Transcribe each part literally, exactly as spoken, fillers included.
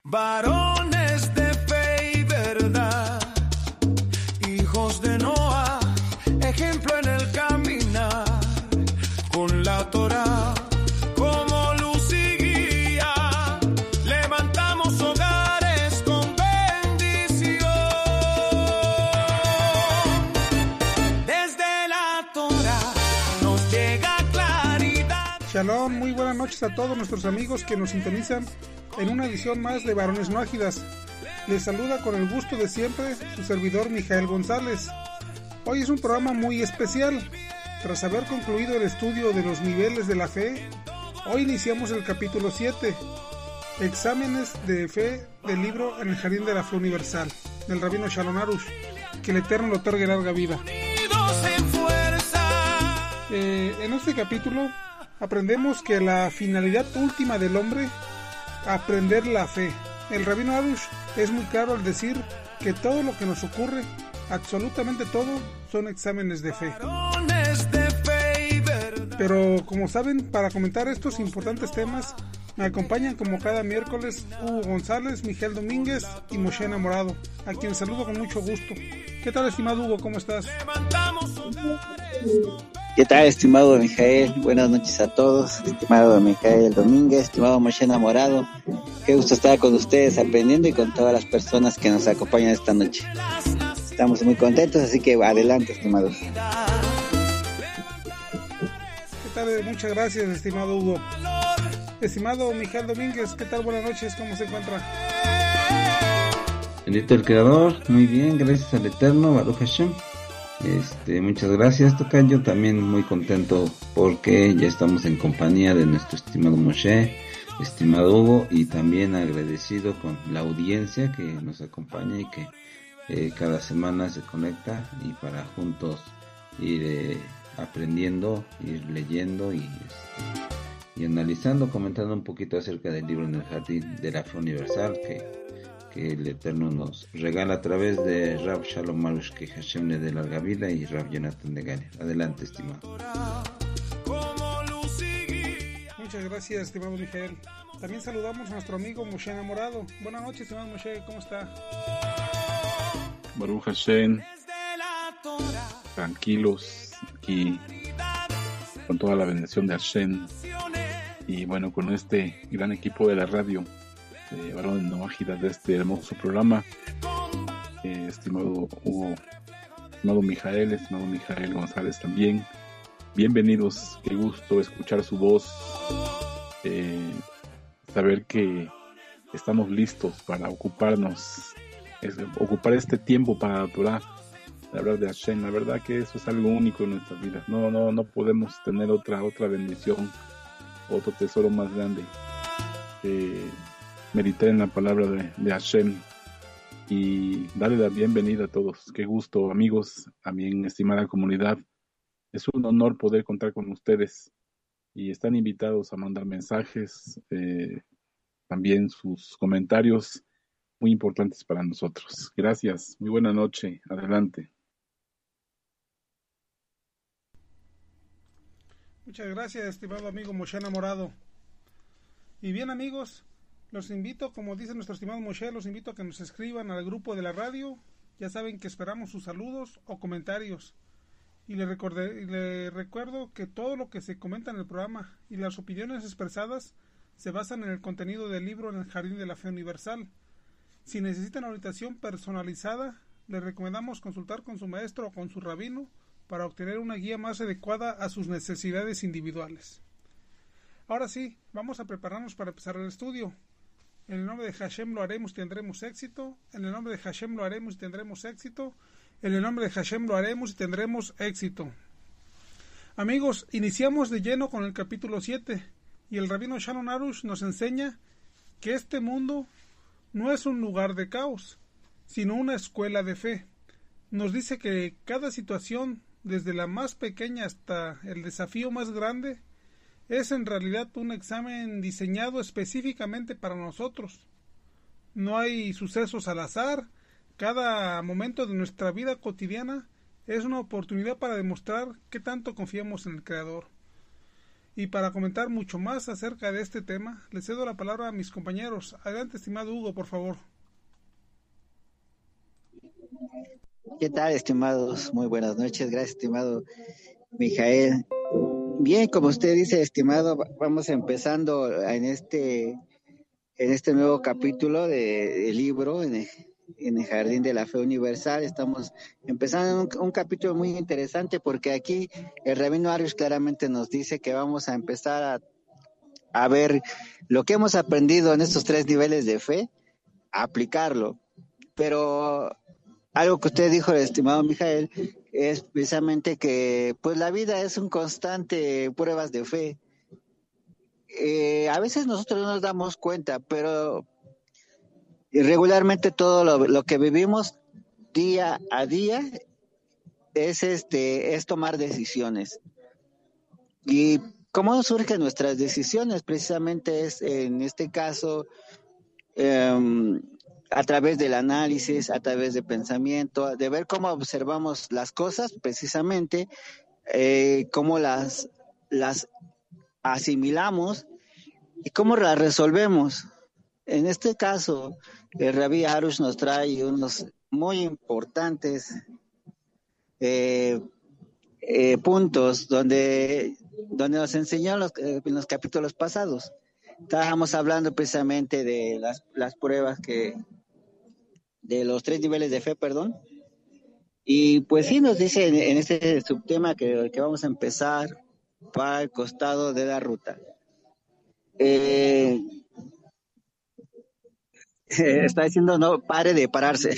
Varones de fe y verdad, hijos de Noah, ejemplo en el caminar, con la Torá como luz y guía, levantamos hogares con bendición. Desde la Torá nos llega claridad. Shalom, muy buenas noches a todos nuestros amigos que nos sintonizan en una edición más de Varones No Ágidas. Les saluda con el gusto de siempre su servidor Mijael González. Hoy es un programa muy especial. Tras haber concluido el estudio de los niveles de la fe, hoy iniciamos el capítulo siete, Exámenes de Fe del libro En el Jardín de la Fe Universal, del Rabino Shalom Arush. Que el Eterno le otorgue larga vida. Eh, en este capítulo aprendemos que la finalidad última del hombre, aprender la fe. El Rabino Arush es muy claro al decir que todo lo que nos ocurre, absolutamente todo, son exámenes de fe. Pero como saben, para comentar estos importantes temas, me acompañan como cada miércoles Hugo González, Miguel Domínguez y Moshe Enamorado, a quien saludo con mucho gusto. ¿Qué tal, estimado Hugo? ¿Cómo estás? ¿Qué tal, estimado Mijael? Buenas noches a todos, estimado Mijael Domínguez, estimado Moshe Enamorado. Qué gusto estar con ustedes aprendiendo y con todas las personas que nos acompañan esta noche. Estamos muy contentos, así que adelante, estimados. ¿Qué tal? Muchas gracias, estimado Hugo. Estimado Miguel Domínguez, ¿qué tal? Buenas noches, ¿cómo se encuentra? Bendito el Creador, muy bien, gracias al Eterno, Baruch Hashem. Este, muchas gracias, Tocayo, también muy contento porque ya estamos en compañía de nuestro estimado Moshe, estimado Hugo, y también agradecido con la audiencia que nos acompaña y que eh, cada semana se conecta y para juntos ir eh, aprendiendo, ir leyendo y, este, y analizando, comentando un poquito acerca del libro En el Jardín de la Fe Universal que que el Eterno nos regala a través de Rab Shalom Arush, que Hashem le dé larga vida, y Rab Jonathan de Galia. Adelante, estimado. Muchas gracias, estimado Miguel. También saludamos a nuestro amigo Moshe Enamorado. Buenas noches, estimado Moshe, ¿cómo está? Baruch Hashem, tranquilos, aquí con toda la bendición de Hashem, y bueno, con este gran equipo de la radio de Varones No Ágidas, de este hermoso programa, eh, estimado Hugo, estimado Mijael, estimado Mijael González también, bienvenidos, qué gusto escuchar su voz, eh, saber que estamos listos para ocuparnos, es, ocupar este tiempo para adorar, hablar de Hashem. La verdad que eso es algo único en nuestras vidas, no, no, no podemos tener otra, otra bendición, otro tesoro más grande que meditar en la palabra de, de Hashem y darle la bienvenida a todos. Qué gusto, amigos, a mi estimada comunidad. Es un honor poder contar con ustedes y están invitados a mandar mensajes, eh, también sus comentarios muy importantes para nosotros. Gracias, muy buena noche, adelante. Muchas gracias, estimado amigo Moshe Enamorado. Y bien, amigos, los invito, como dice nuestro estimado Moshe, los invito a que nos escriban al grupo de la radio. Ya saben que esperamos sus saludos o comentarios. Y le, recordé, y le recuerdo que todo lo que se comenta en el programa y las opiniones expresadas se basan en el contenido del libro En el Jardín de la Fe Universal. Si necesitan orientación personalizada, les recomendamos consultar con su maestro o con su rabino para obtener una guía más adecuada a sus necesidades individuales. Ahora sí, vamos a prepararnos para empezar el estudio. En el nombre de Hashem lo haremos y tendremos éxito. En el nombre de Hashem lo haremos y tendremos éxito. En el nombre de Hashem lo haremos y tendremos éxito. Amigos, iniciamos de lleno con el capítulo siete. Y el Rabino Shalom Arush nos enseña que este mundo no es un lugar de caos, sino una escuela de fe. Nos dice que cada situación, desde la más pequeña hasta el desafío más grande, es en realidad un examen diseñado específicamente para nosotros. No hay sucesos al azar. Cada momento de nuestra vida cotidiana es una oportunidad para demostrar qué tanto confiamos en el Creador. Y para comentar mucho más acerca de este tema, le cedo la palabra a mis compañeros. Adelante, estimado Hugo, por favor. ¿Qué tal, estimados? Muy buenas noches. Gracias, estimado Mijael. Bien, como usted dice, estimado, vamos empezando en este, en este nuevo capítulo de- del libro, en el, en el Jardín de la Fe Universal. Estamos empezando un, un capítulo muy interesante porque aquí el Rabino Arush claramente nos dice que vamos a empezar a, a ver lo que hemos aprendido en estos tres niveles de fe, a aplicarlo. Pero algo que usted dijo, estimado Mijael, es precisamente que pues la vida es un constante pruebas de fe. Eh, a veces nosotros no nos damos cuenta, pero regularmente todo lo, lo que vivimos día a día es este es tomar decisiones. Y cómo surgen nuestras decisiones, precisamente es en este caso em, a través del análisis, a través de pensamiento, de ver cómo observamos las cosas, precisamente, eh, cómo las, las asimilamos y cómo las resolvemos. En este caso, el Rabbi Arush nos trae unos muy importantes eh, eh, puntos donde, donde nos enseñó los, eh, en los capítulos pasados. Estábamos hablando precisamente de las, las pruebas que, de los tres niveles de fe, perdón. Y pues sí nos dice en, en este subtema que, que vamos a empezar para el costado de la ruta. Eh, está diciendo no pare de pararse.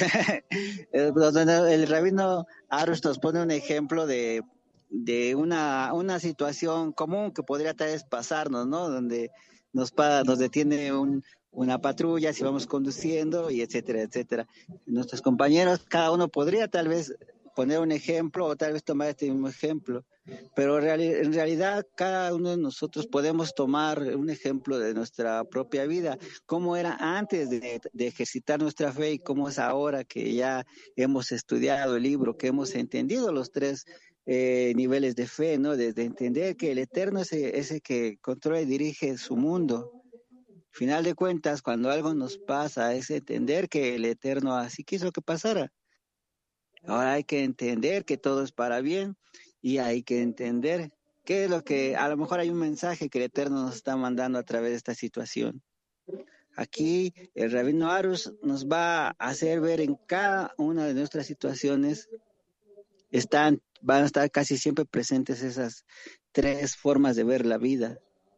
El rabino Arush nos pone un ejemplo de, de una, una situación común que podría tal vez pasarnos, ¿no? Donde nos, pa, nos detiene un, una patrulla si vamos conduciendo y etcétera, etcétera. Nuestros compañeros, cada uno podría tal vez poner un ejemplo o tal vez tomar este mismo ejemplo, pero en realidad cada uno de nosotros podemos tomar un ejemplo de nuestra propia vida, cómo era antes de, de ejercitar nuestra fe y cómo es ahora que ya hemos estudiado el libro, que hemos entendido los tres eh, niveles de fe, ¿no? Desde entender que el Eterno es ese que controla y dirige su mundo. Final de cuentas, cuando algo nos pasa, es entender que el Eterno así quiso que pasara. Ahora hay que entender que todo es para bien y hay que entender qué es lo que, a lo mejor hay un mensaje que el Eterno nos está mandando a través de esta situación. Aquí el Rabino Arush nos va a hacer ver en cada una de nuestras situaciones, están, van a estar casi siempre presentes esas tres formas de ver la vida.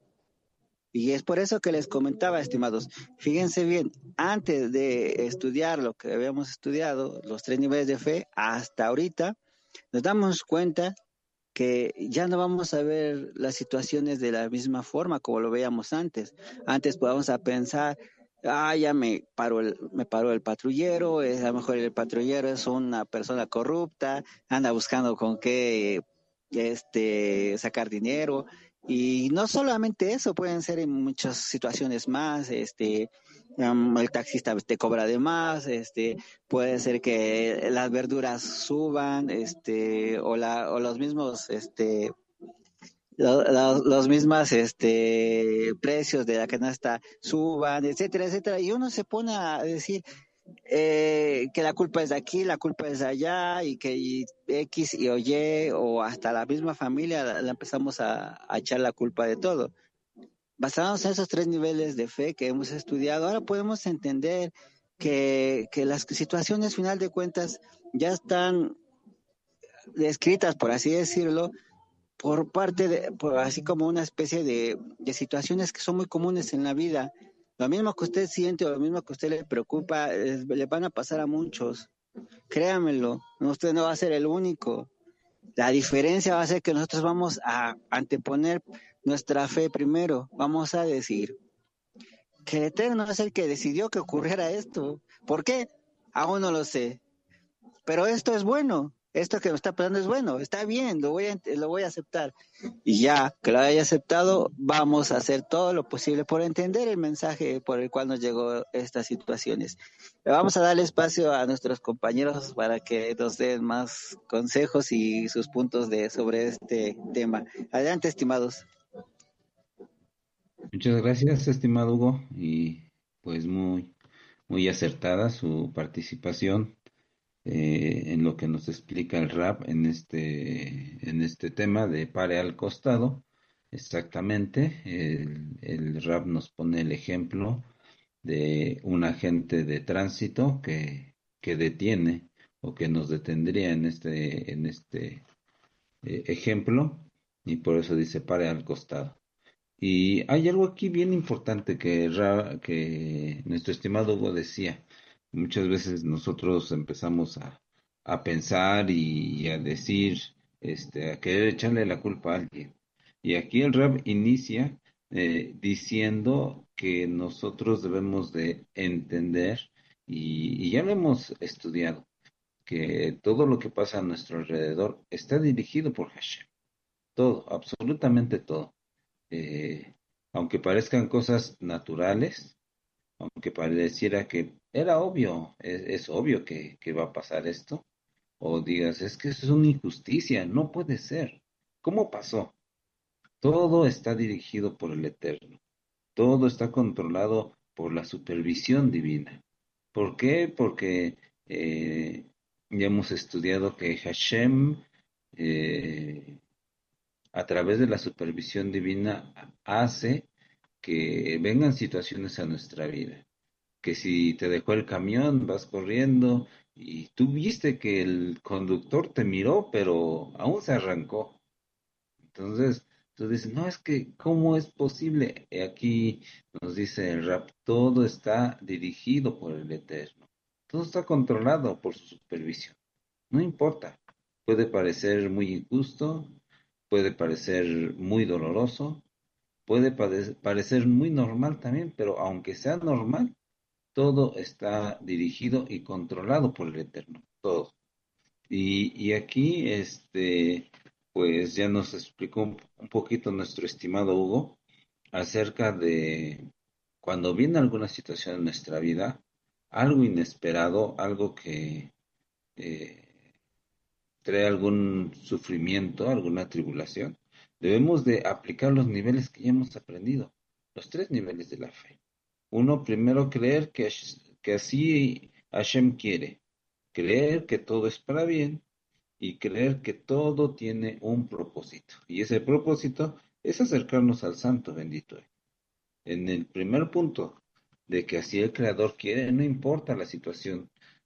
Y es por eso que les comentaba, estimados, fíjense bien, antes de estudiar lo que habíamos estudiado, los tres niveles de fe, hasta ahorita, nos damos cuenta que ya no vamos a ver las situaciones de la misma forma como lo veíamos antes. Antes podíamos a pensar, ah, ya me paró el, me paró el patrullero, es, a lo mejor el patrullero es una persona corrupta, anda buscando con qué este, sacar dinero. Y no solamente eso, pueden ser en muchas situaciones más, este, um, el taxista te cobra de más, este, puede ser que las verduras suban, este, o la, o los mismos, este, lo- lo- los mismos, este, precios de la canasta suban, etcétera, etcétera, y uno se pone a decir, eh, que la culpa es de aquí, la culpa es de allá, y que y X y o Y, o hasta la misma familia, la, la empezamos a, a echar la culpa de todo. Basándonos en esos tres niveles de fe que hemos estudiado, ahora podemos entender que, que las situaciones, final de cuentas, ya están descritas, por así decirlo, por parte de, por, así como una especie de, de situaciones que son muy comunes en la vida. Lo mismo que usted siente o lo mismo que a usted le preocupa, eh, le van a pasar a muchos. Créamelo, usted no va a ser el único. La diferencia va a ser que nosotros vamos a anteponer nuestra fe primero. Vamos a decir que el Eterno es el que decidió que ocurriera esto. ¿Por qué? Aún no lo sé. Pero esto es bueno. Esto que me está pasando es bueno. Está bien, lo voy a, lo voy a aceptar. Y ya que lo haya aceptado, vamos a hacer todo lo posible por entender el mensaje por el cual nos llegó estas situaciones. Le vamos a darle espacio a nuestros compañeros para que nos den más consejos y sus puntos de sobre este tema. Adelante, estimados. Muchas gracias, estimado Hugo, y pues muy, muy acertada su participación eh, en lo que nos explica el rap en este, en este tema de pare al costado. Exactamente, el, el rap nos pone el ejemplo de un agente de tránsito que, que detiene o que nos detendría en este, en este eh, ejemplo, y por eso dice pare al costado. Y hay algo aquí bien importante que, Ra- que nuestro estimado Hugo decía. Muchas veces nosotros empezamos a, a pensar y, y a decir, este, a querer echarle la culpa a alguien. Y aquí el rap inicia eh, diciendo que nosotros debemos de entender, y, y ya lo hemos estudiado, que todo lo que pasa a nuestro alrededor está dirigido por Hashem. Todo, absolutamente todo. Eh, Aunque parezcan cosas naturales, aunque pareciera que era obvio, es, es obvio que, que va a pasar esto, o digas, es que eso es una injusticia, no puede ser. ¿Cómo pasó? Todo está dirigido por el Eterno, todo está controlado por la supervisión divina. ¿Por qué? Porque eh, ya hemos estudiado que Hashem eh, a través de la supervisión divina hace que vengan situaciones a nuestra vida. Que si te dejó el camión, vas corriendo y tú viste que el conductor te miró, pero aún se arrancó. Entonces, tú dices, no, es que, ¿cómo es posible? Y aquí nos dice el rap, todo está dirigido por el Eterno. Todo está controlado por su supervisión. No importa. Puede parecer muy injusto, puede parecer muy doloroso, puede pare- parecer muy normal también, pero aunque sea normal, todo está dirigido y controlado por el Eterno, todo. Y, y aquí, este, pues ya nos explicó un, un poquito nuestro estimado Hugo acerca de cuando viene alguna situación en nuestra vida, algo inesperado, algo que eh, trae algún sufrimiento, alguna tribulación, debemos de aplicar los niveles que ya hemos aprendido, los tres niveles de la fe. Uno, primero creer que, que así Hashem quiere, creer que todo es para bien y creer que todo tiene un propósito. Y ese propósito es acercarnos al Santo bendito. En el primer punto, de que así el Creador quiere, no importa la situación,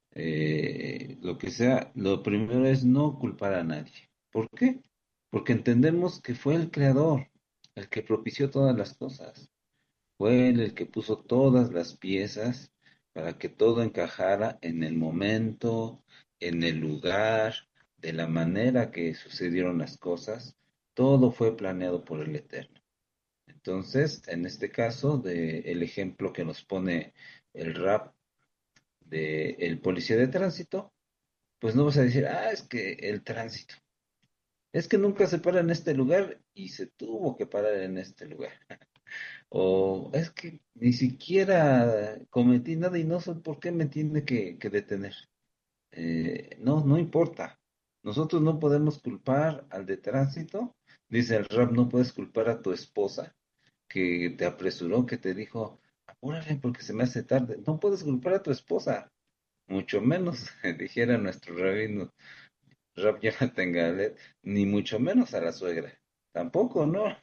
eh, lo que sea, lo primero es no culpar a nadie. ¿Por qué? Porque entendemos que fue el Creador el que propició todas las cosas. Fue él el que puso todas las piezas para que todo encajara en el momento, en el lugar, de la manera que sucedieron las cosas. Todo fue planeado por el Eterno. Entonces, en este caso, de el ejemplo que nos pone el rap de el policía de tránsito, pues no vas a decir, ah, es que el tránsito, es que nunca se para en este lugar y se tuvo que parar en este lugar. O es que ni siquiera cometí nada y no sé por qué me tiene que, que detener. Eh, no, no importa. Nosotros no podemos culpar al de tránsito. Dice el rap, no puedes culpar a tu esposa que te apresuró, que te dijo, apúrale porque se me hace tarde. No puedes culpar a tu esposa, mucho menos, dijera nuestro rabino Rab Jonathan Galet, ni mucho menos a la suegra. Tampoco, ¿no?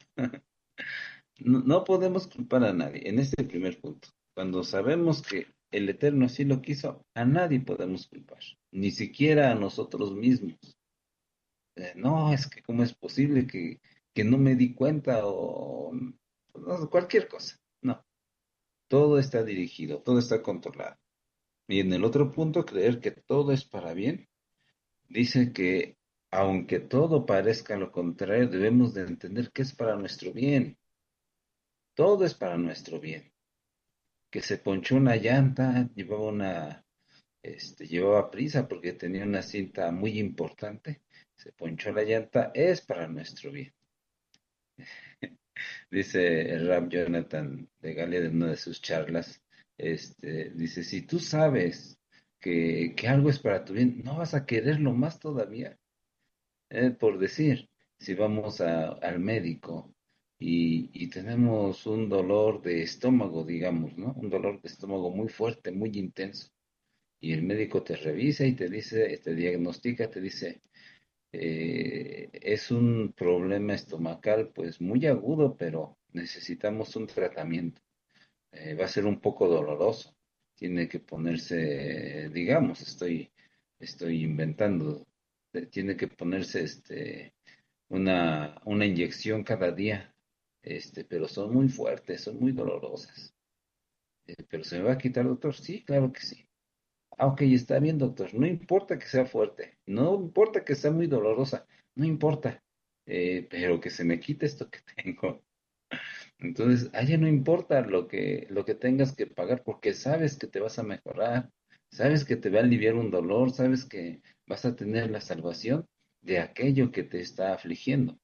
No, no podemos culpar a nadie en este primer punto. Cuando sabemos que el Eterno así lo quiso, a nadie podemos culpar, ni siquiera a nosotros mismos. Eh, no, es que cómo es posible que, que no me di cuenta o no, cualquier cosa. No, todo está dirigido, todo está controlado. Y en el otro punto, creer que todo es para bien, dice que aunque todo parezca lo contrario, debemos de entender que es para nuestro bien. Todo es para nuestro bien. Que se ponchó una llanta, llevaba una, este, llevaba prisa porque tenía una cinta muy importante, se ponchó la llanta, es para nuestro bien. Dice el Rab Jonathan de Galia en una de sus charlas, este, dice, si tú sabes que, que algo es para tu bien, no vas a quererlo más todavía. Eh, por decir, si vamos a- al médico y, y tenemos un dolor de estómago, digamos, ¿no? Un dolor de estómago muy fuerte, muy intenso. Y el médico te revisa y te dice, te diagnostica, te dice, eh, es un problema estomacal pues muy agudo, pero necesitamos un tratamiento. Eh, va a ser un poco doloroso. Tiene que ponerse, digamos, estoy, estoy inventando, eh, tiene que ponerse este, una, una inyección cada día, este, pero son muy fuertes, son muy dolorosas. Eh, pero se me va a quitar, doctor. Sí, claro que sí. Ah, ok, está bien, doctor. No importa que sea fuerte, no importa que sea muy dolorosa, no importa, eh, pero que se me quite esto que tengo. Entonces, a ella no importa lo que, lo que tengas que pagar porque sabes que te vas a mejorar, sabes que te va a aliviar un dolor, sabes que vas a tener la salvación de aquello que te está afligiendo.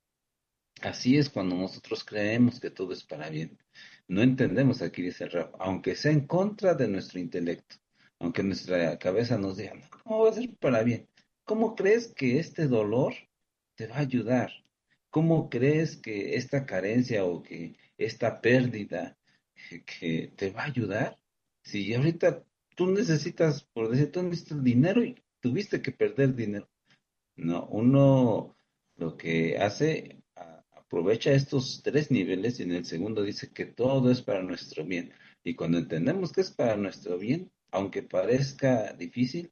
Así es cuando nosotros creemos que todo es para bien. No entendemos, aquí dice el rap, aunque sea en contra de nuestro intelecto, aunque nuestra cabeza nos diga, no, ¿cómo va a ser para bien? ¿Cómo crees que este dolor te va a ayudar? ¿Cómo crees que esta carencia o que esta pérdida que, que te va a ayudar? Si ahorita tú necesitas, por decir, tú necesitas dinero y tuviste que perder dinero. No, uno lo que hace, a- aprovecha estos tres niveles y en el segundo dice que todo es para nuestro bien. Y cuando entendemos que es para nuestro bien, aunque parezca difícil,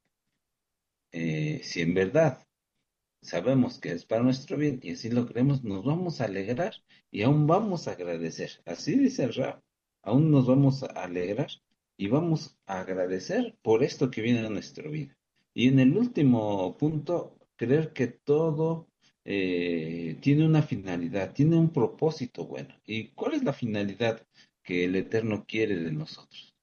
eh, si en verdad sabemos que es para nuestro bien y así lo creemos, nos vamos a alegrar y aún vamos a agradecer. Así dice el rap, aún nos vamos a alegrar y vamos a agradecer por esto que viene a nuestra vida. Y en el último punto, creer que todo eh, tiene una finalidad, tiene un propósito bueno. ¿Y cuál es la finalidad que el Eterno quiere de nosotros?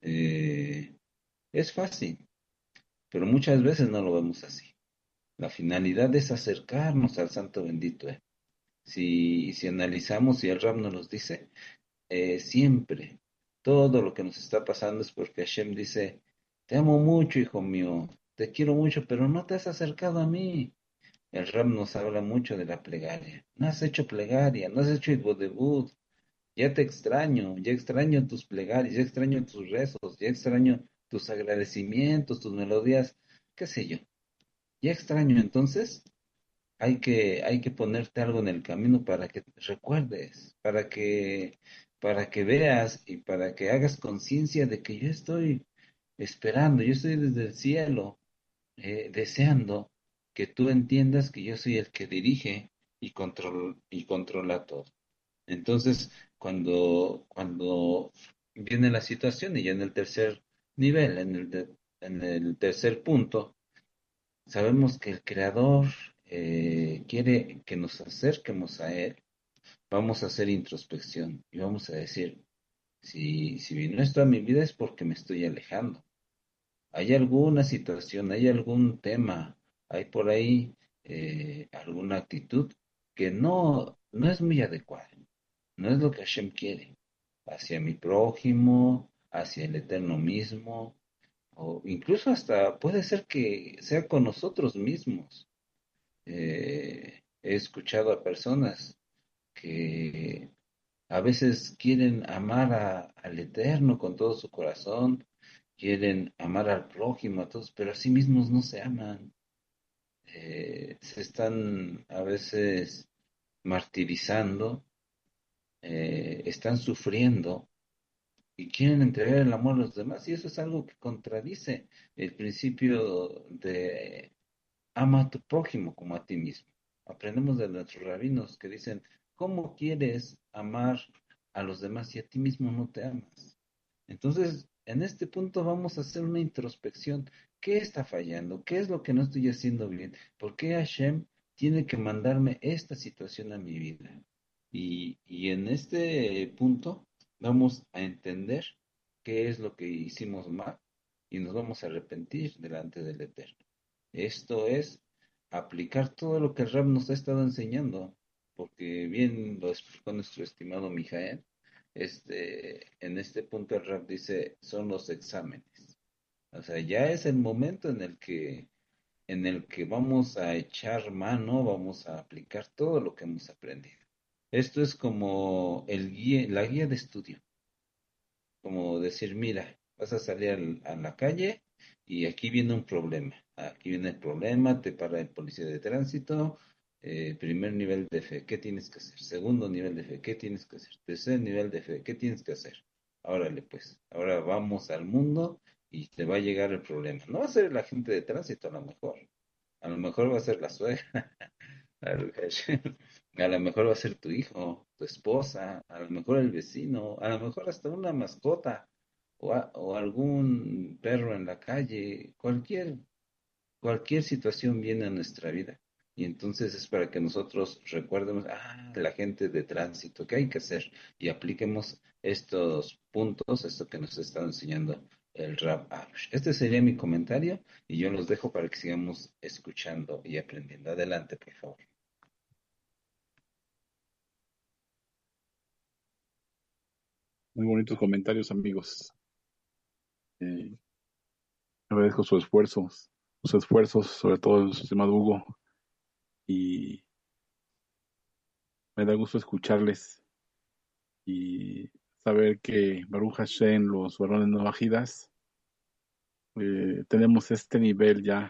Eh, es fácil, pero muchas veces no lo vemos así. La finalidad es acercarnos al Santo Bendito. ¿Eh? Si, si analizamos, y el Rab nos los dice, eh, siempre, todo lo que nos está pasando es porque Hashem dice, te amo mucho, hijo mío, te quiero mucho, pero no te has acercado a mí. El Rab nos habla mucho de la plegaria. No has hecho plegaria, no has hecho debut. Ya te extraño, ya extraño tus plegarias, ya extraño tus rezos, ya extraño tus agradecimientos, tus melodías, qué sé yo. Ya extraño entonces hay que, hay que ponerte algo en el camino para que recuerdes, para que, para que veas y para que hagas conciencia de que yo estoy esperando, yo estoy desde el cielo, eh, deseando que tú entiendas que yo soy el que dirige y control, y controla todo. Entonces, cuando, cuando viene la situación y ya en el tercer nivel, en el, de- en el tercer punto, sabemos que el Creador eh, quiere que nos acerquemos a Él. Vamos a hacer introspección y vamos a decir, si, si vino esto a mi vida es porque me estoy alejando. ¿Hay alguna situación, hay algún tema, hay por ahí eh, alguna actitud que no, no es muy adecuada? No es lo que Hashem quiere. Hacia mi prójimo, hacia el Eterno mismo, o incluso hasta puede ser que sea con nosotros mismos. Eh, he escuchado a personas que a veces quieren amar a- al Eterno con todo su corazón, quieren amar al prójimo, a todos, pero a sí mismos no se aman. Eh, se están a veces martirizando, eh, están sufriendo y quieren entregar el amor a los demás, y eso es algo que contradice el principio de ama a tu prójimo como a ti mismo. Aprendemos de nuestros rabinos que dicen, ¿cómo quieres amar a los demás si a ti mismo no te amas? Entonces, en este punto vamos a hacer una introspección. ¿Qué está fallando? ¿Qué es lo que no estoy haciendo bien? ¿Por qué Hashem tiene que mandarme esta situación a mi vida? Y, y en este punto vamos a entender qué es lo que hicimos mal y nos vamos a arrepentir delante del Eterno. Esto es aplicar todo lo que el Rab nos ha estado enseñando, porque bien lo explicó nuestro estimado Mijael. Este, en este punto el Rab dice, son los exámenes. O sea, ya es el momento en el que, en el que vamos a echar mano, vamos a aplicar todo lo que hemos aprendido. Esto es como el guía, la guía de estudio, como decir, mira, vas a salir al- a la calle y aquí viene un problema. Aquí viene el problema, te para el policía de tránsito, eh, primer nivel de fe, ¿qué tienes que hacer? Segundo nivel de fe, ¿qué tienes que hacer? Tercer nivel de fe, ¿qué tienes que hacer? Órale, pues, ahora vamos al mundo y te va a llegar el problema. No va a ser el agente de tránsito a lo mejor, a lo mejor va a ser la suegra. Al- A lo mejor va a ser tu hijo, tu esposa, a lo mejor el vecino, a lo mejor hasta una mascota o, a- o algún perro en la calle, cualquier, cualquier situación viene a nuestra vida. Y entonces es para que nosotros recuerdemos, ah, la gente de tránsito, ¿qué hay que hacer? Y apliquemos estos puntos, esto que nos está enseñando el Rab Arush. Este sería mi comentario y yo los dejo para que sigamos escuchando y aprendiendo. Adelante, por favor. Muy bonitos comentarios, amigos. Eh, Agradezco sus esfuerzos, sus esfuerzos, sobre todo el estimado Hugo, y me da gusto escucharles y saber que Baruch Hashem, los varones no bajidas, eh, tenemos este nivel ya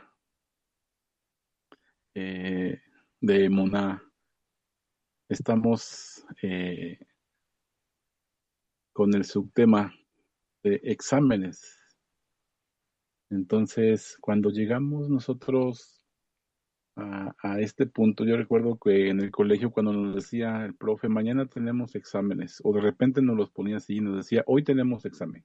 eh, de Muná. Estamos eh, con el subtema de exámenes. Entonces, cuando llegamos nosotros a, a este punto, yo recuerdo que en el colegio cuando nos decía el profe, mañana tenemos exámenes, o de repente nos los ponía así y nos decía, hoy tenemos examen.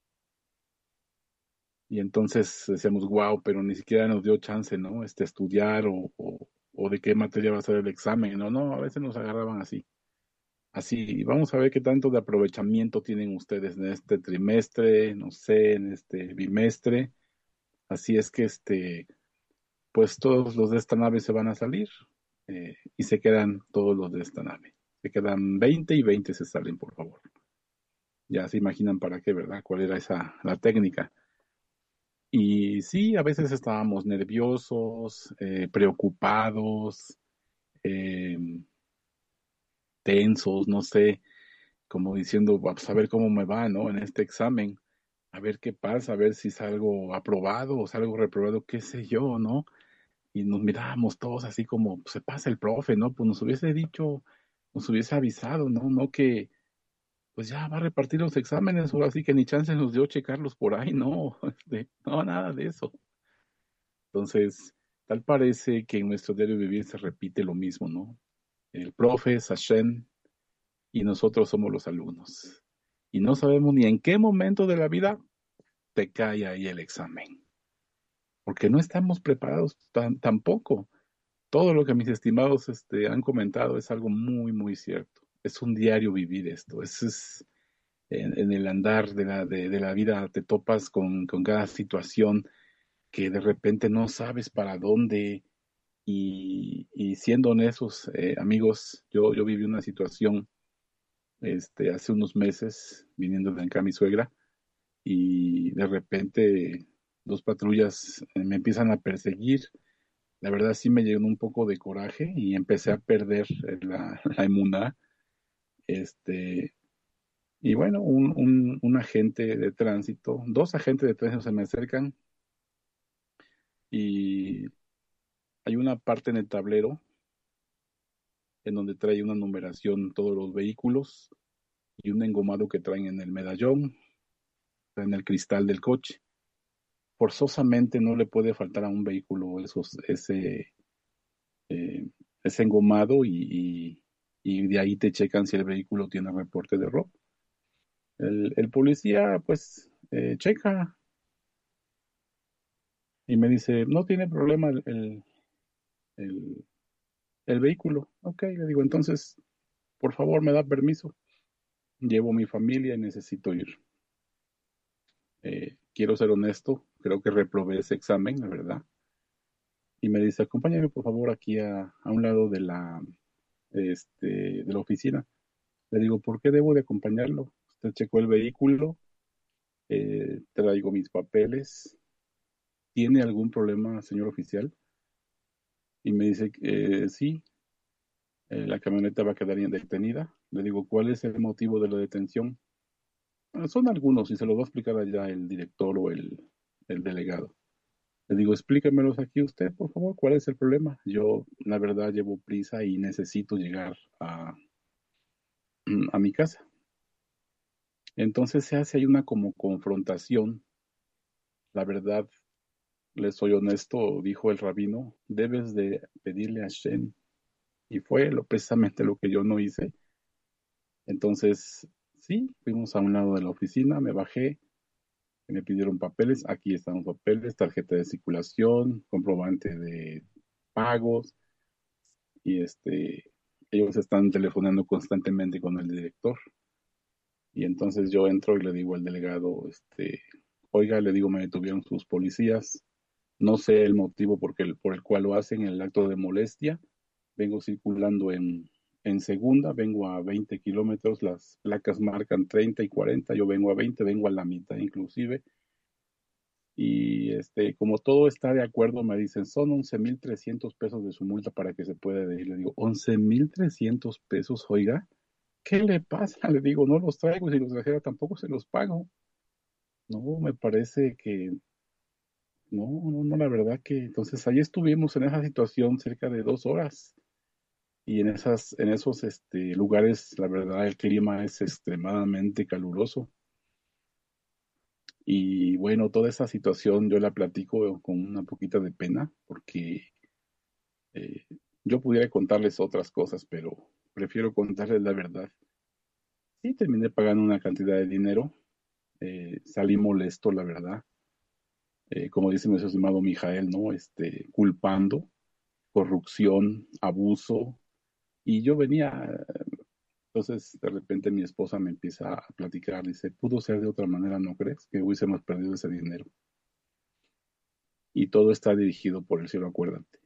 Y entonces decíamos, wow, pero ni siquiera nos dio chance, ¿no? Este, estudiar o, o, o de qué materia va a ser el examen, ¿no? No, a veces nos agarraban así. Así, vamos a ver qué tanto de aprovechamiento tienen ustedes en este trimestre, no sé, en este bimestre. Así es que, este, pues todos los de esta nave se van a salir eh, y se quedan todos los de esta nave. Se quedan veinte y veinte se salen, por favor. Ya se imaginan para qué, ¿verdad? ¿Cuál era esa, la técnica? Y sí, a veces estábamos nerviosos, eh, preocupados, eh, tensos, no sé, como diciendo, vamos a ver cómo me va, ¿no? En este examen, a ver qué pasa, a ver si salgo aprobado o salgo reprobado, qué sé yo, ¿no? Y nos mirábamos todos así como, pues, se pasa el profe, ¿no? Pues nos hubiese dicho, nos hubiese avisado, ¿no? No que, pues ya va a repartir los exámenes, ahora sí que ni chance nos dio checarlos por ahí, no, este, no, nada de eso. Entonces, tal parece que en nuestro diario vivir se repite lo mismo, ¿no? El profe es Hashem y nosotros somos los alumnos. Y no sabemos ni en qué momento de la vida te cae ahí el examen, porque no estamos preparados tan, tampoco. Todo lo que mis estimados este, han comentado es algo muy, muy cierto. Es un diario vivir esto. Es, es en, en, el andar de la, de, de la vida te topas con, con cada situación que de repente no sabes para dónde. Y, y siendo honestos, eh, amigos, yo, yo viví una situación este, hace unos meses viniendo de acá mi suegra y de repente dos patrullas eh, me empiezan a perseguir. La verdad sí me llenó un poco de coraje y empecé a perder eh, la, la emuná. Este, y bueno, un, un, un agente de tránsito, dos agentes de tránsito se me acercan y hay una parte en el tablero en donde trae una numeración todos los vehículos y un engomado que traen en el medallón, en el cristal del coche. Forzosamente no le puede faltar a un vehículo esos, ese, eh, ese engomado y, y, y de ahí te checan si el vehículo tiene reporte de robo. El, el policía pues eh, checa y me dice, no tiene problema el, el, el, el vehículo. Ok, le digo, entonces, por favor, me da permiso. Llevo mi familia y necesito ir. Eh, quiero ser honesto, creo que reprobé ese examen, la verdad. Y me dice, acompáñame por favor aquí a, a un lado de la, este, de la oficina. Le digo, ¿por qué debo de acompañarlo? Usted checó el vehículo, eh, traigo mis papeles. ¿Tiene algún problema, señor oficial? Y me dice, eh, sí. eh, la camioneta va a quedar detenida. Le digo, ¿cuál es el motivo de la detención? "Ah, son algunos y se los va a explicar allá el director o el, el delegado. Le digo, explíquemelos aquí usted, por favor, ¿cuál es el problema? Yo, la verdad, llevo prisa y necesito llegar a, a mi casa. Entonces se hace ahí una como confrontación. La verdad, le soy honesto, dijo el rabino, debes de pedirle a Shen. Y fue lo, precisamente lo que yo no hice. Entonces, sí, fuimos a un lado de la oficina, me bajé, me pidieron papeles, aquí están los papeles, tarjeta de circulación, comprobante de pagos, y este, ellos están telefonando constantemente con el director. Y entonces yo entro y le digo al delegado, este, oiga, le digo, me detuvieron sus policías, no sé el motivo por el, por el cual lo hacen, el acto de molestia, vengo circulando en, en segunda, vengo a veinte kilómetros, las placas marcan treinta y cuarenta, yo vengo a veinte, vengo a la mitad inclusive, y este, como todo está de acuerdo, me dicen, son once mil trescientos pesos de su multa para que se pueda ir. Le digo, once mil trescientos pesos, oiga, ¿qué le pasa? Le digo, no los traigo, si los trajera tampoco se los pago. No, me parece que, no, no, no, la verdad que, entonces ahí estuvimos en esa situación cerca de dos horas. Y en esas, en esos este, lugares, la verdad, el clima es extremadamente caluroso. Y bueno, toda esa situación yo la platico con una poquita de pena, porque eh, yo pudiera contarles otras cosas, pero prefiero contarles la verdad. Sí, terminé pagando una cantidad de dinero, eh, salí molesto, la verdad. Eh, como dice mi estimado Mijael, ¿no? Este, culpando, corrupción, abuso. Y yo venía, entonces de repente mi esposa me empieza a platicar, dice, pudo ser de otra manera, ¿no crees? Que hubiésemos perdido ese dinero. Y todo está dirigido por el cielo, acuérdate.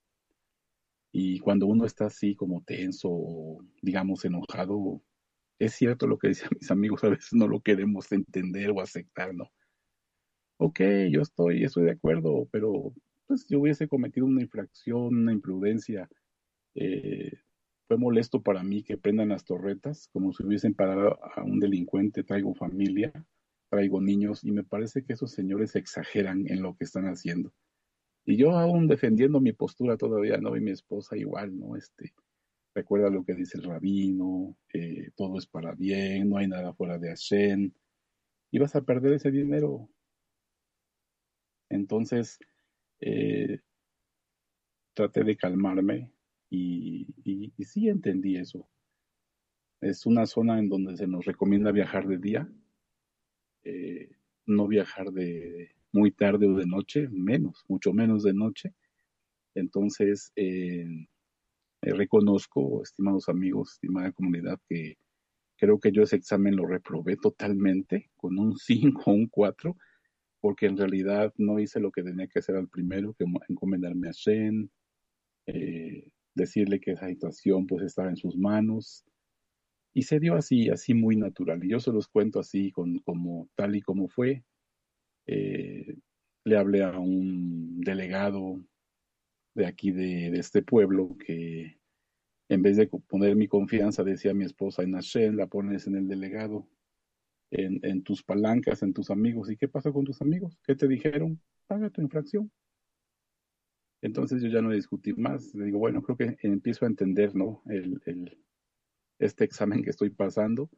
Y cuando uno está así como tenso o digamos enojado, es cierto lo que dicen mis amigos, a veces no lo queremos entender o aceptar, ¿no? Ok, yo estoy, estoy de acuerdo, pero pues yo hubiese cometido una infracción, una imprudencia. Eh, fue molesto para mí que prendan las torretas como si hubiesen parado a un delincuente. Traigo familia, traigo niños y me parece que esos señores exageran en lo que están haciendo. Y yo aún defendiendo mi postura todavía, ¿no? Y mi esposa igual, ¿no? Este, recuerda lo que dice el rabino, eh, todo es para bien, no hay nada fuera de Hashem, y vas a perder ese dinero. Entonces, eh, traté de calmarme y, y, y sí entendí eso. Es una zona en donde se nos recomienda viajar de día, eh, no viajar de muy tarde o de noche, menos, mucho menos de noche. Entonces, eh, eh, reconozco, estimados amigos, estimada comunidad, que creo que yo ese examen lo reprobé totalmente con un cinco o un cuatro, porque en realidad no hice lo que tenía que hacer al primero, que encomendarme a Shen, eh, decirle que esa situación pues estaba en sus manos. Y se dio así, así muy natural. Y yo se los cuento así, con, como tal y como fue. Eh, le hablé a un delegado de aquí de, de este pueblo que en vez de poner mi confianza, decía mi esposa, en Hashem, la pones en el delegado, en, en tus palancas, en tus amigos. ¿Y qué pasó con tus amigos? ¿Qué te dijeron? Paga tu infracción. Entonces yo ya no discutí más. Le digo, bueno, creo que empiezo a entender, ¿no? El, el, este examen que estoy pasando.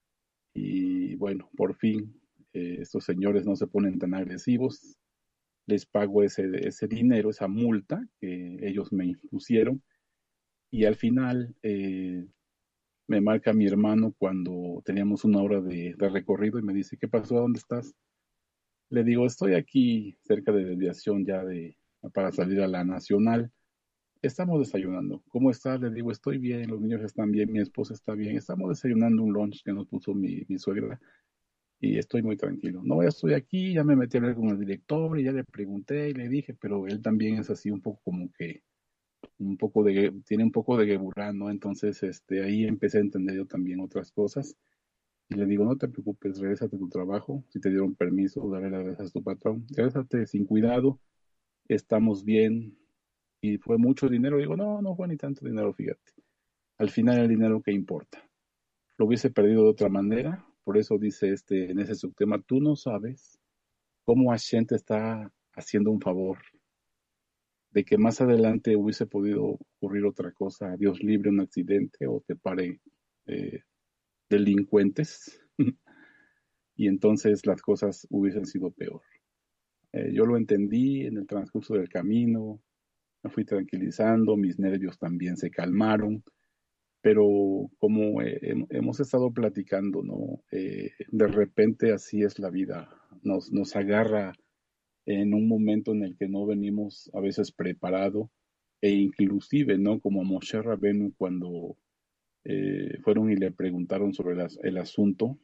Y bueno, por fin, eh, estos señores no se ponen tan agresivos. Les pago ese, ese dinero, esa multa que ellos me impusieron. Y al final, eh, me marca mi hermano cuando teníamos una hora de, de recorrido y me dice, ¿qué pasó? ¿Dónde estás? Le digo, estoy aquí cerca de desviación ya de para salir a la nacional. Estamos desayunando. ¿Cómo estás? Le digo, estoy bien, los niños están bien, mi esposa está bien. Estamos desayunando un lunch que nos puso mi, mi suegra y estoy muy tranquilo. No, ya estoy aquí, ya me metí a hablar con el director y ya le pregunté y le dije, pero él también es así un poco como que un poco de, tiene un poco de geburá, ¿no? Entonces, este, ahí empecé a entender yo también otras cosas. Y le digo, no te preocupes, regrésate a tu trabajo. Si te dieron permiso, dale las gracias a tu patrón. Regrésate sin cuidado, estamos bien. Y fue mucho dinero. Digo, no, no fue ni tanto dinero, fíjate. al final el dinero que importa. Lo hubiese perdido de otra manera, por eso dice este, en ese subtema, tú no sabes cómo Hashem te está haciendo un favor, de que más adelante hubiese podido ocurrir otra cosa, Dios libre, un accidente o te pare eh, delincuentes y entonces las cosas hubiesen sido peor. Eh, yo lo entendí en el transcurso del camino, me fui tranquilizando, mis nervios también se calmaron, pero como eh, hemos estado platicando, ¿no? Eh, de repente así es la vida, nos, nos agarra en un momento en el que no venimos a veces preparado e inclusive, ¿no? Como a Moshe Rabenu cuando eh, fueron y le preguntaron sobre las, el asunto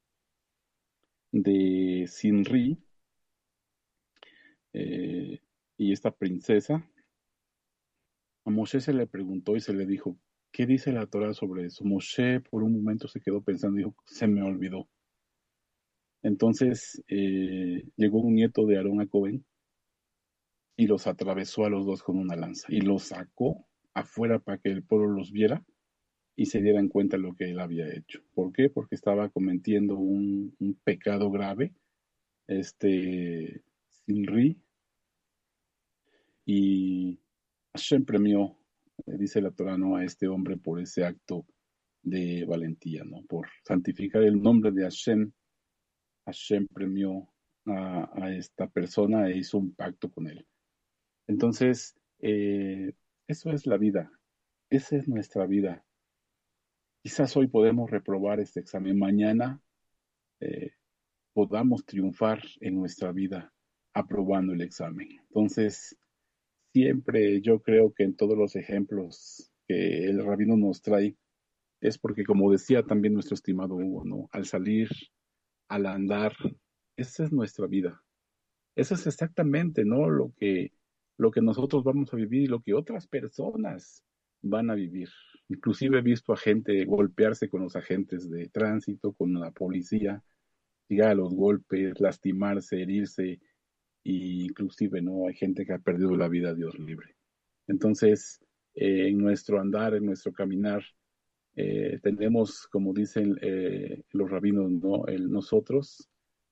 de Sinri eh, y esta princesa, a Moshe se le preguntó y se le dijo, ¿qué dice la Torah sobre eso? Moshe por un momento se quedó pensando y dijo, se me olvidó. Entonces eh, llegó un nieto de Aarón a Cohen y los atravesó a los dos con una lanza y los sacó afuera para que el pueblo los viera y se dieran cuenta de lo que él había hecho. ¿Por qué? Porque estaba cometiendo un, un pecado grave, este Sinri, y Hashem premió, eh, dice la Torah, ¿no? A este hombre por ese acto de valentía, ¿no? Por santificar el nombre de Hashem, Hashem premió a, a esta persona e hizo un pacto con él. Entonces, eh, eso es la vida, esa es nuestra vida. Quizás hoy podemos reprobar este examen, mañana eh, podamos triunfar en nuestra vida aprobando el examen. Entonces, siempre yo creo que en todos los ejemplos que el rabino nos trae, es porque, como decía también nuestro estimado Hugo, ¿no? Al salir, al andar, esa es nuestra vida. Eso es exactamente, ¿no? Lo que, lo que nosotros vamos a vivir y lo que otras personas van a vivir. Inclusive he visto a gente golpearse con los agentes de tránsito, con la policía, llegar a los golpes, lastimarse, herirse, e inclusive, ¿no? Hay gente que ha perdido la vida, Dios libre. Entonces, eh, en nuestro andar, en nuestro caminar, eh, tenemos, como dicen eh, los rabinos, ¿no? El, nosotros,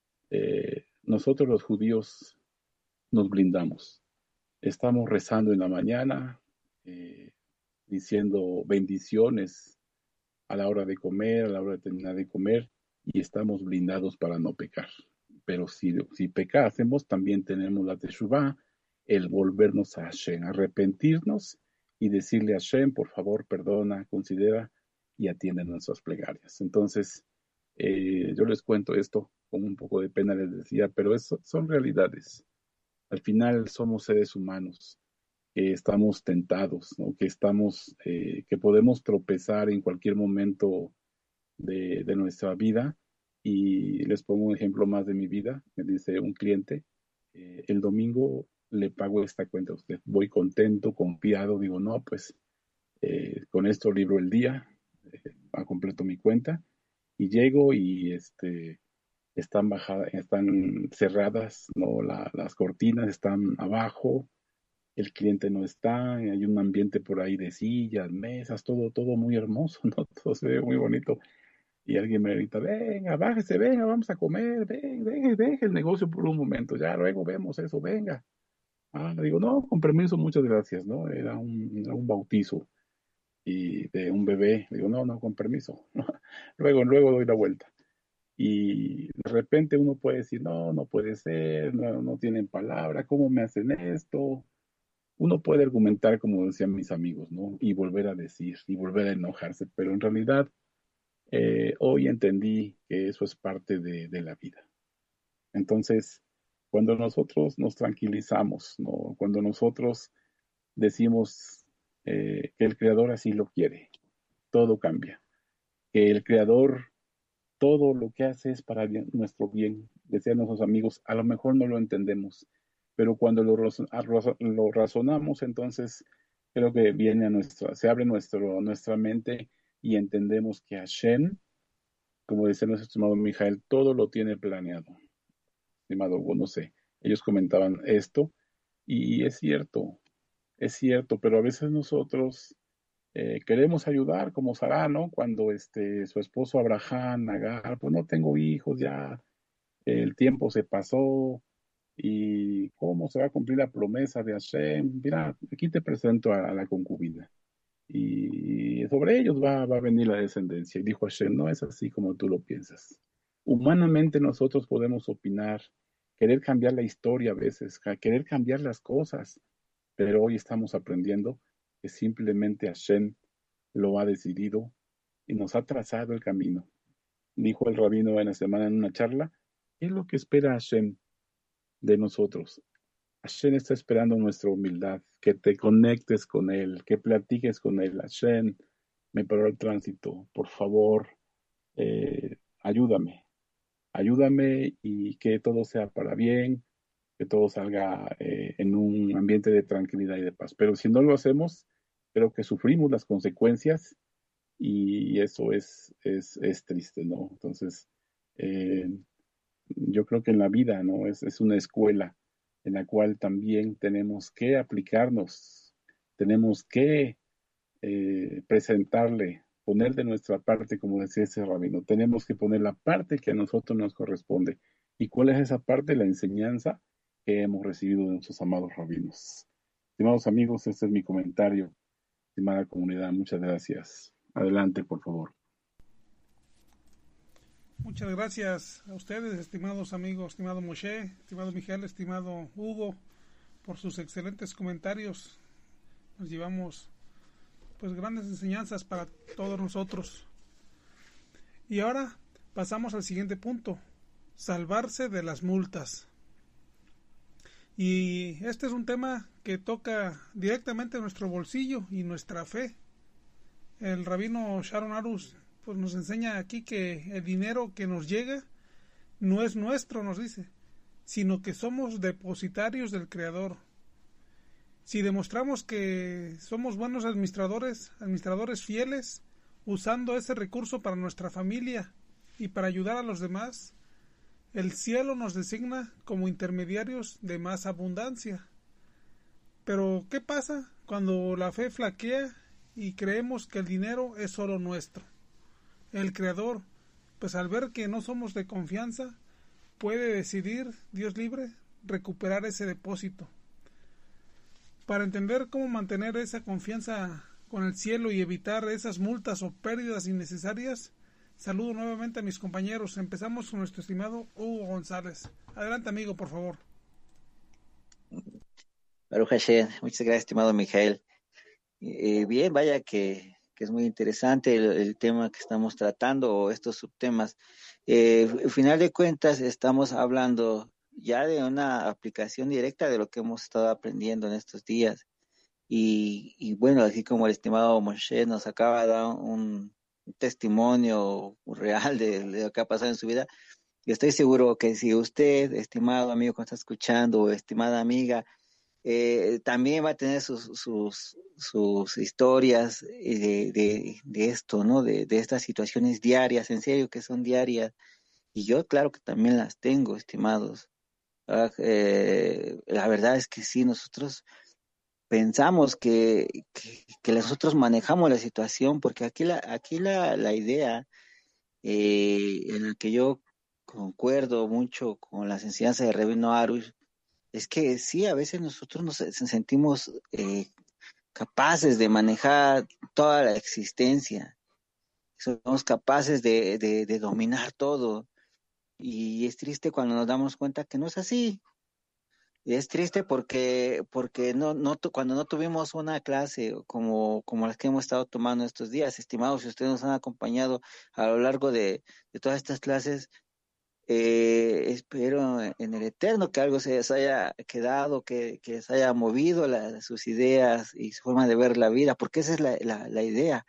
eh, nosotros los judíos nos blindamos. Estamos rezando en la mañana, eh, diciendo bendiciones a la hora de comer, a la hora de terminar de comer, y estamos blindados para no pecar. Pero si, si pecásemos, también tenemos la teshuvá, el volvernos a Hashem, arrepentirnos y decirle a Hashem, por favor, perdona, considera y atiende nuestras plegarias. Entonces, eh, yo les cuento esto con un poco de pena, les decía, pero eso son realidades. Al final somos seres humanos que estamos tentados, ¿no? Que estamos, eh, que podemos tropezar en cualquier momento de, de nuestra vida. Y les pongo un ejemplo más de mi vida. Me dice un cliente, eh, el domingo le pago esta cuenta a usted. Voy contento, confiado, digo, no, pues eh, con esto libro el día, eh, completo mi cuenta y llego y este están bajadas, están cerradas, ¿no? La, las cortinas están abajo, el cliente no está, hay un ambiente por ahí de sillas, mesas, todo, todo muy hermoso, ¿no? Todo se ve muy bonito. Y alguien me grita, venga, bájese, venga, vamos a comer, venga, venga, deje el negocio por un momento, ya luego vemos eso, venga. Ah, digo, no, con permiso, muchas gracias, ¿no? Era un, era un bautizo y de un bebé. Digo, no, no, con permiso. Luego, luego doy la vuelta. Y de repente uno puede decir, no, no puede ser, no, no tienen palabra, ¿cómo me hacen esto? Uno puede argumentar, como decían mis amigos, ¿no? Y volver a decir, y volver a enojarse, pero en realidad eh, hoy entendí que eso es parte de, de la vida. Entonces, cuando nosotros nos tranquilizamos, ¿no? Cuando nosotros decimos eh, que el Creador así lo quiere, todo cambia. Que el Creador todo lo que hace es para bien, nuestro bien, decían nuestros amigos, a lo mejor no lo entendemos, pero cuando lo, lo razonamos, entonces creo que viene a nuestra, se abre nuestro, nuestra mente y entendemos que Hashem, como decía nuestro estimado Mijael, todo lo tiene planeado. Estimado Hugo, no sé, ellos comentaban esto y es cierto, es cierto, pero a veces nosotros eh, queremos ayudar como Sará, ¿no? Cuando este, su esposo Abraham, Agar, pues no tengo hijos, ya el tiempo se pasó y cómo se va a cumplir la promesa de Hashem. Mira, aquí te presento a, a la concubina y sobre ellos va, va a venir la descendencia. Y dijo Hashem, no es así como tú lo piensas. Humanamente nosotros podemos opinar, querer cambiar la historia a veces, querer cambiar las cosas, pero hoy estamos aprendiendo que simplemente Hashem lo ha decidido y nos ha trazado el camino. Dijo el rabino en la semana en una charla, ¿qué es lo que espera Hashem de nosotros? Hashem está esperando nuestra humildad, que te conectes con Él, que platiques con Él. Hashem, me paró el tránsito, por favor, eh, ayúdame, ayúdame y que todo sea para bien, que todo salga eh, en un ambiente de tranquilidad y de paz. Pero si no lo hacemos, creo que sufrimos las consecuencias y eso es, es, es triste, ¿no? Entonces, eh, yo creo que en la vida, ¿no? Es, es una escuela en la cual también tenemos que aplicarnos, tenemos que eh, presentarle, poner de nuestra parte, como decía ese rabino, tenemos que poner la parte que a nosotros nos corresponde. ¿Y cuál es esa parte? La enseñanza que hemos recibido de nuestros amados rabinos. Estimados amigos, este es mi comentario. Estimada comunidad, muchas gracias. Adelante, por favor. Muchas gracias a ustedes, estimados amigos, estimado Moshe, estimado Miguel, estimado Hugo, por sus excelentes comentarios. Nos llevamos pues grandes enseñanzas para todos nosotros. Y ahora pasamos al siguiente punto: salvarse de las multas. Y este es un tema que toca directamente nuestro bolsillo y nuestra fe. El rabino Sharon Arush pues nos enseña aquí que el dinero que nos llega no es nuestro, nos dice, sino que somos depositarios del Creador. Si demostramos que somos buenos administradores, administradores fieles, usando ese recurso para nuestra familia y para ayudar a los demás, el cielo nos designa como intermediarios de más abundancia. Pero, ¿qué pasa cuando la fe flaquea y creemos que el dinero es solo nuestro? El Creador, pues al ver que no somos de confianza, puede decidir, Dios libre, recuperar ese depósito. Para entender cómo mantener esa confianza con el cielo y evitar esas multas o pérdidas innecesarias, saludo nuevamente a mis compañeros. Empezamos con nuestro estimado Hugo González. Adelante, amigo, por favor. Baruch Hashem, muchas gracias, estimado Mijael. Eh, bien, vaya que, que es muy interesante el, el tema que estamos tratando o estos subtemas. Eh, al final de cuentas, estamos hablando ya de una aplicación directa de lo que hemos estado aprendiendo en estos días. Y, y bueno, así como el estimado Moshe nos acaba de dar un testimonio real de, de lo que ha pasado en su vida, yo estoy seguro que si usted, estimado amigo que está escuchando, o estimada amiga, eh, también va a tener sus, sus, sus historias de, de, de esto, ¿no? De, de estas situaciones diarias, en serio que son diarias. Y yo, claro que también las tengo, estimados. Ah, eh, la verdad es que sí, nosotros pensamos que, que, que nosotros manejamos la situación, porque aquí la, aquí la, la idea eh, en la que yo concuerdo mucho con las enseñanzas de Rabino Arush es que sí, a veces nosotros nos sentimos eh, capaces de manejar toda la existencia, somos capaces de, de, de dominar todo, y es triste cuando nos damos cuenta que no es así. Es triste porque porque no no cuando no tuvimos una clase como como las que hemos estado tomando estos días, estimados, si ustedes nos han acompañado a lo largo de, de todas estas clases, eh, espero en el Eterno que algo se les haya quedado, que, que les haya movido la, sus ideas y su forma de ver la vida, porque esa es la, la, la idea.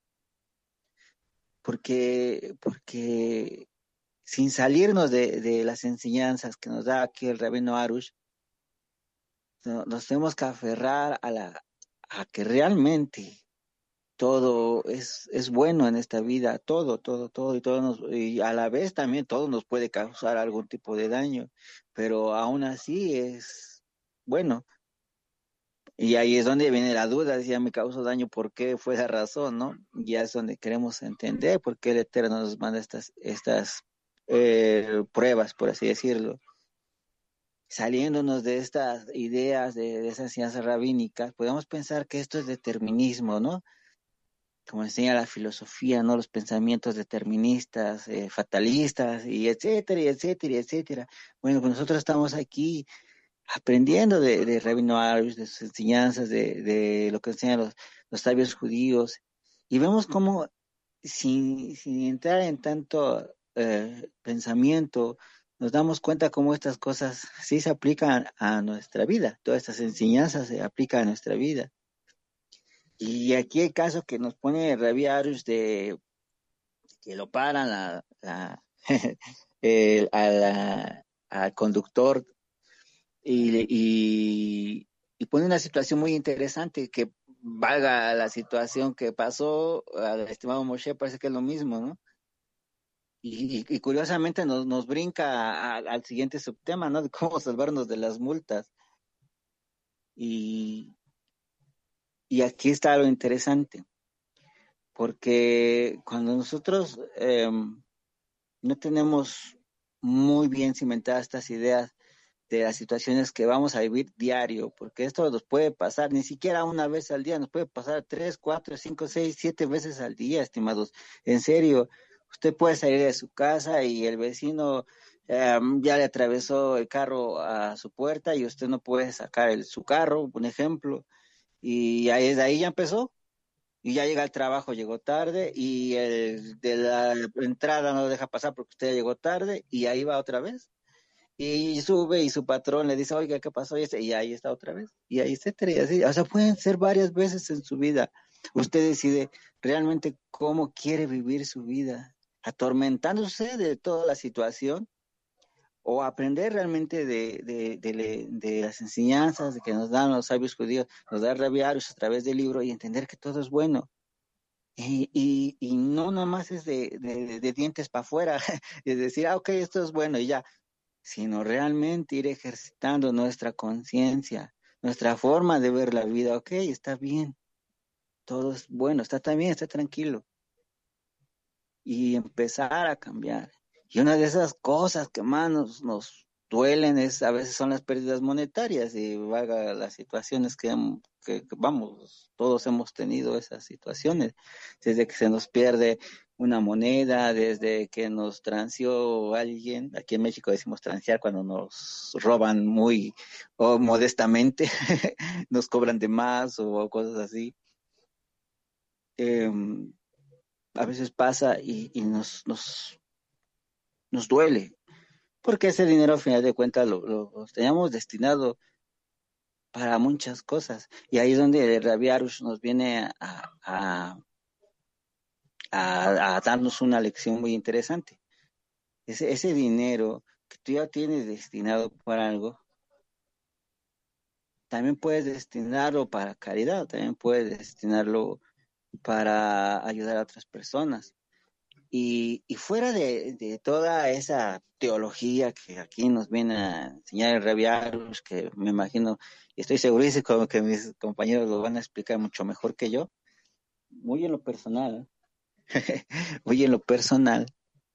Porque porque sin salirnos de, de las enseñanzas que nos da aquí el Rabino Arush, nos tenemos que aferrar a la a que realmente todo es, es bueno en esta vida, todo, todo, todo, y todo nos, y a la vez también todo nos puede causar algún tipo de daño, pero aún así es bueno. Y ahí es donde viene la duda, si ya me causó daño, ¿por qué fue la razón, no? Ya es donde queremos entender por qué el Eterno nos manda estas, estas eh, pruebas, por así decirlo. Saliéndonos de estas ideas, de, de esas enseñanzas rabínicas, podemos pensar que esto es determinismo, ¿no? Como enseña la filosofía, ¿no? Los pensamientos deterministas, eh, fatalistas, y etcétera, y etcétera, y etcétera. Bueno, pues nosotros estamos aquí aprendiendo de, de Rabino Arush, de sus enseñanzas, de, de lo que enseñan los, los sabios judíos, y vemos cómo, sin, sin entrar en tanto eh, pensamiento, nos damos cuenta cómo estas cosas sí se aplican a nuestra vida, todas estas enseñanzas se aplican a nuestra vida. Y aquí el caso que nos pone Rabbi Arush de que lo paran la, la, el, a la, al conductor y, y, y pone una situación muy interesante que valga la situación que pasó al estimado Moshe, parece que es lo mismo, ¿no? Y, y, y curiosamente nos, nos brinca a, a, al siguiente subtema, ¿no? De cómo salvarnos de las multas. Y, y aquí está lo interesante, porque cuando nosotros eh, no tenemos muy bien cimentadas estas ideas de las situaciones que vamos a vivir diario, porque esto nos puede pasar ni siquiera una vez al día, nos puede pasar tres, cuatro, cinco, seis, siete veces al día, estimados. En serio, usted puede salir de su casa y el vecino eh, ya le atravesó el carro a su puerta y usted no puede sacar el, su carro, un ejemplo, y ahí, desde ahí ya empezó. Y ya llega al trabajo, llegó tarde, y el de la entrada no lo deja pasar porque usted llegó tarde, y ahí va otra vez. Y sube y su patrón le dice, oiga, ¿qué pasó? Y ahí está otra vez. Y ahí etcétera. Y así. O sea, pueden ser varias veces en su vida. Usted decide realmente cómo quiere vivir su vida, atormentándose de toda la situación, o aprender realmente de, de, de, de las enseñanzas de que nos dan los sabios judíos, nos da Rabbi Arush a través del libro, y entender que todo es bueno. Y, y, y no nomás es de, de, de dientes para afuera, es decir, ah, ok, esto es bueno y ya, sino realmente ir ejercitando nuestra conciencia, nuestra forma de ver la vida. Ok, está bien, todo es bueno, está también, está tranquilo. Y empezar a cambiar. Y una de esas cosas que más nos, nos duelen es a veces son las pérdidas monetarias, y valga las situaciones que, que, que vamos, todos hemos tenido esas situaciones, desde que se nos pierde una moneda, desde que nos transeó alguien. Aquí en México decimos transear cuando nos roban muy o modestamente, nos cobran de más o cosas así. Eh, a veces pasa y, y nos, nos, nos duele, porque ese dinero al final de cuentas lo, lo, lo teníamos destinado para muchas cosas, y ahí es donde el Rabbi Arush nos viene a, a, a, a darnos una lección muy interesante. Ese, ese dinero que tú ya tienes destinado para algo, también puedes destinarlo para caridad, también puedes destinarlo para ayudar a otras personas. Y, y fuera de, de toda esa teología que aquí nos viene a enseñar el Rabbi Arush, que me imagino y estoy segurísimo que mis compañeros lo van a explicar mucho mejor que yo, muy en lo personal, muy en lo personal,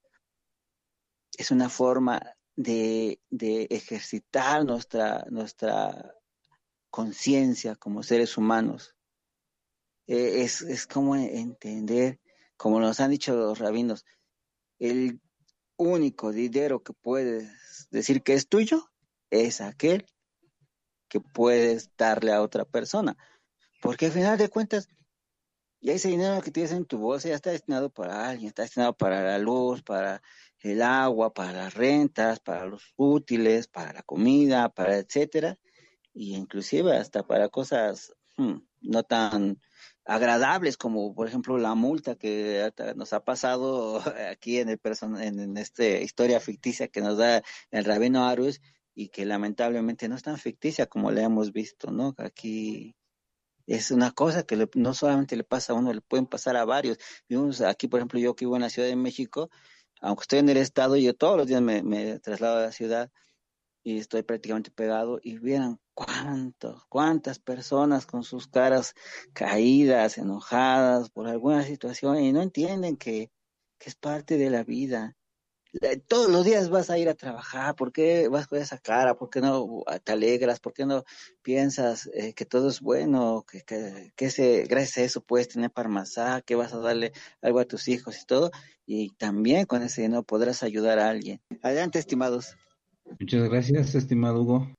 es una forma de, de ejercitar nuestra, nuestra conciencia como seres humanos. Eh, es, es como entender, como nos han dicho los rabinos, el único dinero que puedes decir que es tuyo es aquel que puedes darle a otra persona, porque al final de cuentas ya ese dinero que tienes en tu bolsa ya está destinado para alguien, está destinado para la luz, para el agua, para las rentas, para los útiles, para la comida, para etcétera, y inclusive hasta para cosas hmm, no tan agradables, como por ejemplo la multa que nos ha pasado aquí en el person en, en esta historia ficticia que nos da el Rabino Arush, y que lamentablemente no es tan ficticia como la hemos visto, ¿no? Aquí es una cosa que le, no solamente le pasa a uno, le pueden pasar a varios. Vimos aquí, por ejemplo, yo que vivo en la Ciudad de México, aunque estoy en el estado, yo todos los días me, me traslado a la ciudad, y estoy prácticamente pegado y vieran cuántos, cuántas personas con sus caras caídas, enojadas por alguna situación y no entienden que, que es parte de la vida. Eh, Todos los días vas a ir a trabajar, ¿por qué vas con esa cara? ¿Por qué no te alegras? ¿Por qué no piensas eh, que todo es bueno? Que, que, que ese, gracias a eso puedes tener parmasá, que vas a darle algo a tus hijos y todo. Y también con ese dinero podrás ayudar a alguien. Adelante, estimados. Muchas gracias, estimado Hugo.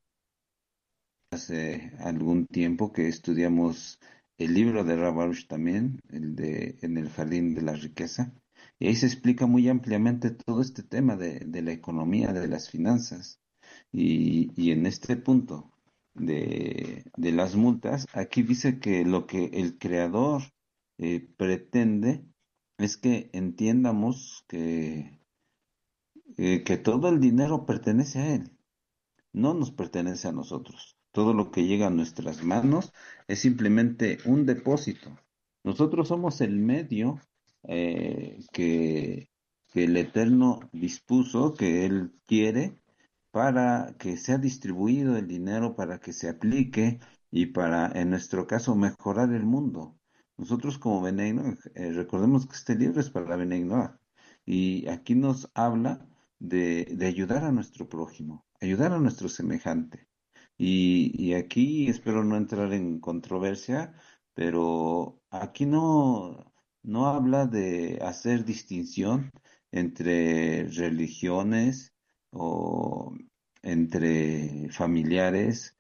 Hace algún tiempo que estudiamos el libro de Rabaruch también, el de En el Jardín de la Riqueza, y ahí se explica muy ampliamente todo este tema de, de la economía, de las finanzas. Y, y en este punto de, de las multas, aquí dice que lo que el creador eh, pretende es que entiendamos que, eh, que todo el dinero pertenece a él, no nos pertenece a nosotros. Todo lo que llega a nuestras manos es simplemente un depósito. Nosotros somos el medio eh, que, que el Eterno dispuso, que Él quiere, para que sea distribuido el dinero, para que se aplique y para, en nuestro caso, mejorar el mundo. Nosotros como Benigno, eh, recordemos que este libro es para Benigno y aquí nos habla de, de ayudar a nuestro prójimo, ayudar a nuestro semejante. Y, y aquí espero no entrar en controversia, pero aquí no, no habla de hacer distinción entre religiones o entre familiares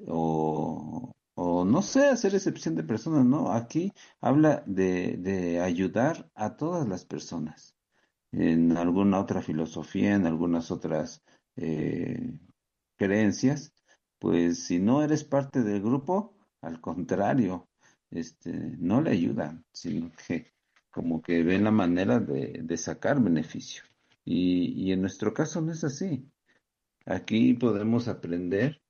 o, o no sé, hacer excepción de personas, ¿no? Aquí habla de, de ayudar a todas las personas en alguna otra filosofía, en algunas otras eh, creencias, pues si no eres parte del grupo, al contrario, este, no le ayudan, sino que como que ven la manera de, de sacar beneficio. Y, y en nuestro caso no es así. Aquí podemos aprender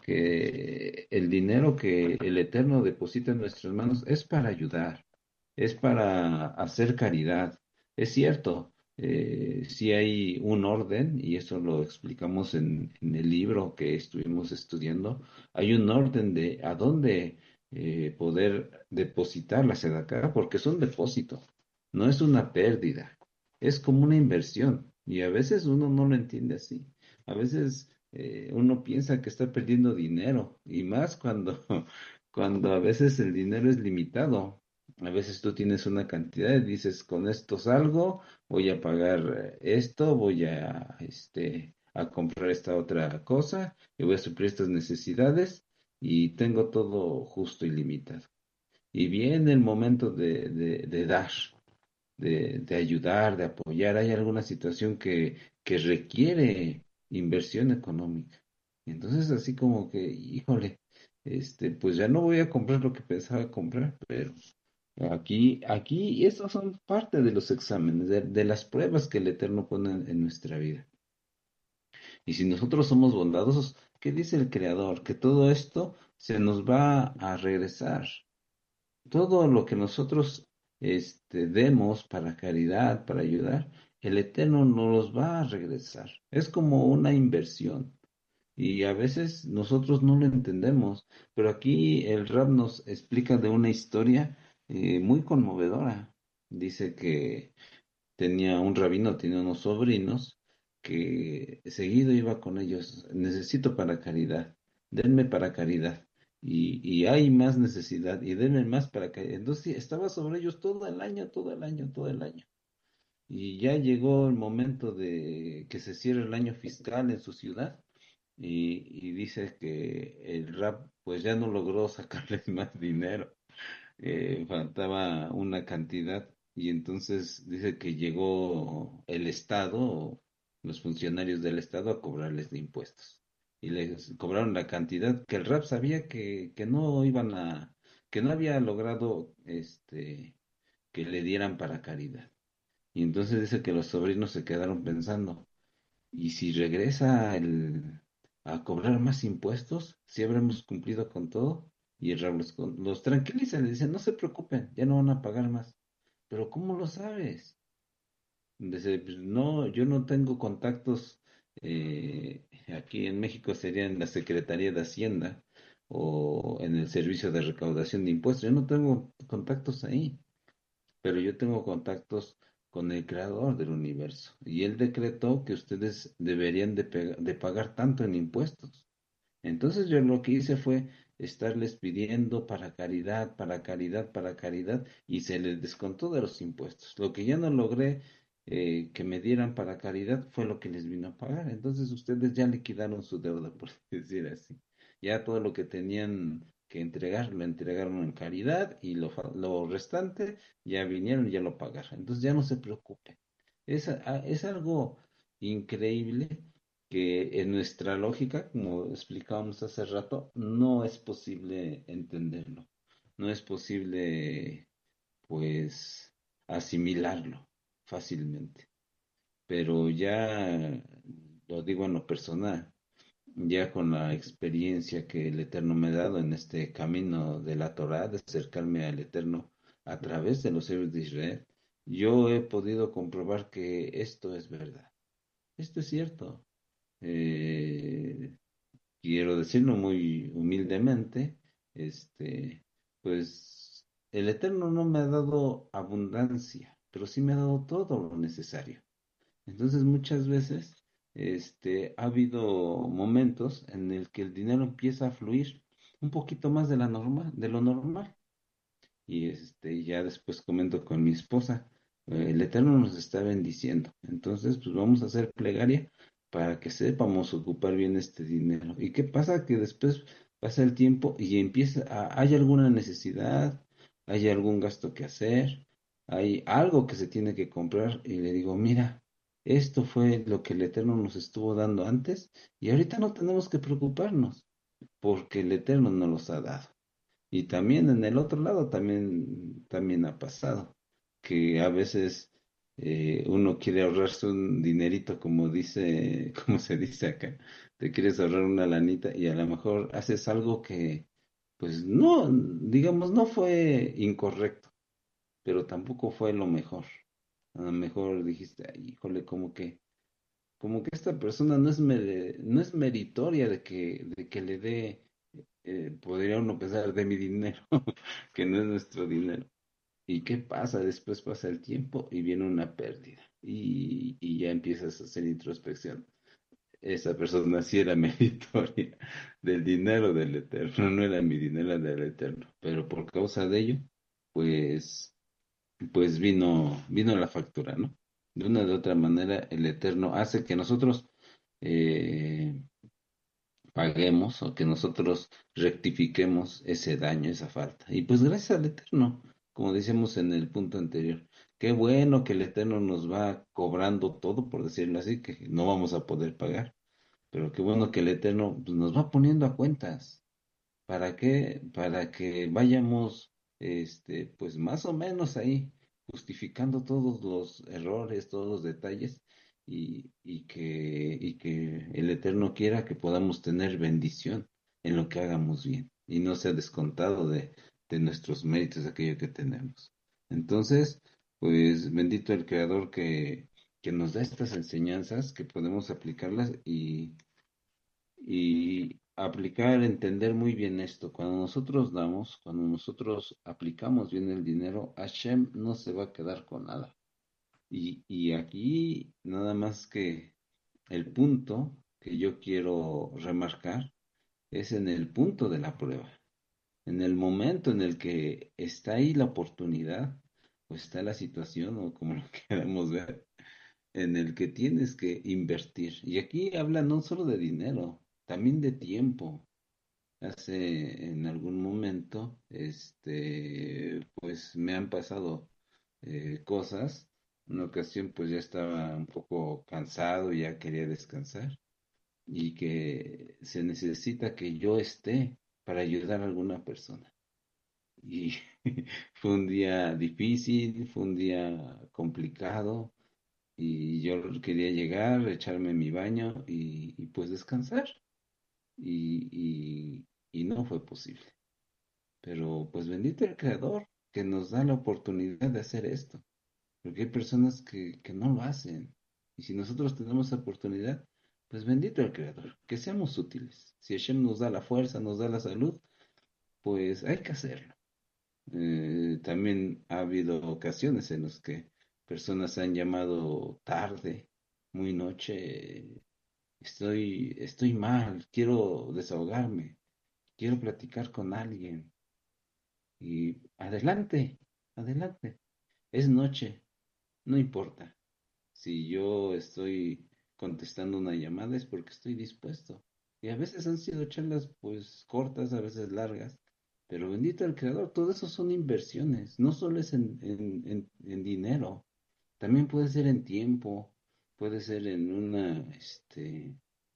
que el dinero que el Eterno deposita en nuestras manos es para ayudar, es para hacer caridad. Es cierto, eh, si hay un orden, y eso lo explicamos en, en el libro que estuvimos estudiando, hay un orden de a dónde eh, poder depositar la sedacá, porque es un depósito, no es una pérdida, es como una inversión, y a veces uno no lo entiende así. A veces eh, uno piensa que está perdiendo dinero, y más cuando, cuando a veces el dinero es limitado. A veces tú tienes una cantidad y dices, con esto salgo, voy a pagar eh, esto, voy a, este, a comprar esta otra cosa, y voy a suplir estas necesidades, y tengo todo justo y limitado. Y viene el momento de, de, de dar, de, de ayudar, de apoyar. Hay alguna situación que, que requiere inversión económica. Entonces, así como que, híjole, este, pues ya no voy a comprar lo que pensaba comprar, pero aquí, aquí, estos son parte de los exámenes, de, de las pruebas que el Eterno pone en, en nuestra vida. Y si nosotros somos bondadosos, ¿qué dice el Creador? Que todo esto se nos va a regresar. Todo lo que nosotros este, demos para caridad, para ayudar, el Eterno nos los va a regresar. Es como una inversión. Y a veces nosotros no lo entendemos, pero aquí el Rab nos explica de una historia eh, muy conmovedora. Dice que tenía un rabino, tenía unos sobrinos que seguido iba con ellos, necesito para caridad, denme para caridad. Y, y hay más necesidad y denme más para caridad. Entonces sí, estaba sobre ellos todo el año, todo el año, todo el año. Y ya llegó el momento de que se cierre el año fiscal en su ciudad y, y dice que el rap pues ya no logró sacarles más dinero, eh, faltaba una cantidad y entonces dice que llegó el Estado, los funcionarios del Estado a cobrarles de impuestos y les cobraron la cantidad que el rap sabía que, que no iban a, que no había logrado este que le dieran para caridad. Y entonces dice que los sobrinos se quedaron pensando, ¿y si regresa el, a cobrar más impuestos? ¿Si habremos cumplido con todo? Y el Raúl los, con- los tranquiliza, le dice, no se preocupen, ya no van a pagar más. Pero ¿cómo lo sabes? Dice, "Pues no, yo no tengo contactos eh, aquí en México sería en la Secretaría de Hacienda o en el Servicio de Recaudación de Impuestos. Yo no tengo contactos ahí, pero yo tengo contactos con el creador del universo y él decretó que ustedes deberían de, pega- de pagar tanto en impuestos. Entonces yo lo que hice fue estarles pidiendo para caridad, para caridad, para caridad, y se les descontó de los impuestos. Lo que ya no logré eh, que me dieran para caridad fue lo que les vino a pagar. Entonces ustedes ya liquidaron su deuda, por decir así. Ya todo lo que tenían que entregar, lo entregaron en caridad y lo, fa- lo restante ya vinieron y ya lo pagaron. Entonces ya no se preocupe. Es, a- es algo increíble que en nuestra lógica, como explicábamos hace rato, no es posible entenderlo, no es posible, pues, asimilarlo fácilmente. Pero ya lo digo en lo personal, ya con la experiencia que el Eterno me ha dado en este camino de la Torá, de acercarme al Eterno a través de los héroes de Israel, yo he podido comprobar que esto es verdad, esto es cierto. Eh, Quiero decirlo muy humildemente, este, pues el Eterno no me ha dado abundancia, pero sí me ha dado todo lo necesario. Entonces muchas veces, este, ha habido momentos en el que el dinero empieza a fluir un poquito más de la norma, de lo normal. Y este, ya después comento con mi esposa, eh, el Eterno nos está bendiciendo. Entonces, pues vamos a hacer plegaria para que sepamos ocupar bien este dinero. ¿Y qué pasa? Que después pasa el tiempo y empieza a, hay alguna necesidad, hay algún gasto que hacer, hay algo que se tiene que comprar y le digo, mira, esto fue lo que el Eterno nos estuvo dando antes y ahorita no tenemos que preocuparnos porque el Eterno nos los ha dado. Y también en el otro lado también, también ha pasado que a veces eh, uno quiere ahorrarse un dinerito, como dice, como se dice acá, te quieres ahorrar una lanita y a lo mejor haces algo que, pues no, digamos, no fue incorrecto, pero tampoco fue lo mejor. A lo mejor dijiste, "Ay, híjole, como que, como que esta persona no es mere- no es meritoria de que, de que le dé, eh, podría uno pensar, de mi dinero, que no es nuestro dinero. ¿Y qué pasa? Después pasa el tiempo y viene una pérdida. Y, y ya empiezas a hacer introspección. Esa persona sí era meritoria del dinero del Eterno, no era mi dinero, era del Eterno. Pero por causa de ello, pues, pues vino, vino la factura, ¿no? De una de otra manera, el Eterno hace que nosotros eh, paguemos o que nosotros rectifiquemos ese daño, esa falta. Y pues gracias al Eterno, como decíamos en el punto anterior, qué bueno que el Eterno nos va cobrando todo, por decirlo así, que no vamos a poder pagar, pero qué bueno que el Eterno pues, nos va poniendo a cuentas. ¿Para qué? Para que vayamos, este, pues más o menos ahí, justificando todos los errores, todos los detalles, y, y que, y que el Eterno quiera que podamos tener bendición en lo que hagamos bien, y no sea descontado de, de nuestros méritos aquello que tenemos. Entonces, pues bendito el Creador que, que nos da estas enseñanzas, que podemos aplicarlas y y aplicar, entender muy bien esto. Cuando nosotros damos, cuando nosotros aplicamos bien el dinero, Hashem no se va a quedar con nada. Y, y aquí nada más que el punto que yo quiero remarcar es en el punto de la prueba. En el momento en el que está ahí la oportunidad, o está la situación, o como lo queramos ver, en el que tienes que invertir. Y aquí habla no solo de dinero, también de tiempo. Hace en algún momento, este, pues me han pasado eh, cosas. Una ocasión, pues ya estaba un poco cansado, ya quería descansar y que se necesita que yo esté para ayudar a alguna persona. Y fue un día difícil, fue un día complicado y yo quería llegar, echarme mi baño y, y pues descansar y, y, y no fue posible. Pero pues bendito el Creador que nos da la oportunidad de hacer esto, porque hay personas que, que no lo hacen. Y si nosotros tenemos la oportunidad, pues bendito el Creador, que seamos útiles. Si Hashem nos da la fuerza, nos da la salud, pues hay que hacerlo. Eh, también ha habido ocasiones en las que personas han llamado tarde, muy noche, estoy, estoy mal, quiero desahogarme, quiero platicar con alguien. Y adelante, adelante. Es noche, no importa. Si yo estoy contestando una llamada es porque estoy dispuesto. Y a veces han sido charlas pues cortas, a veces largas, pero bendito el Creador, todo eso son inversiones, no solo es en, en, en, en dinero, también puede ser en tiempo, puede ser en una, este,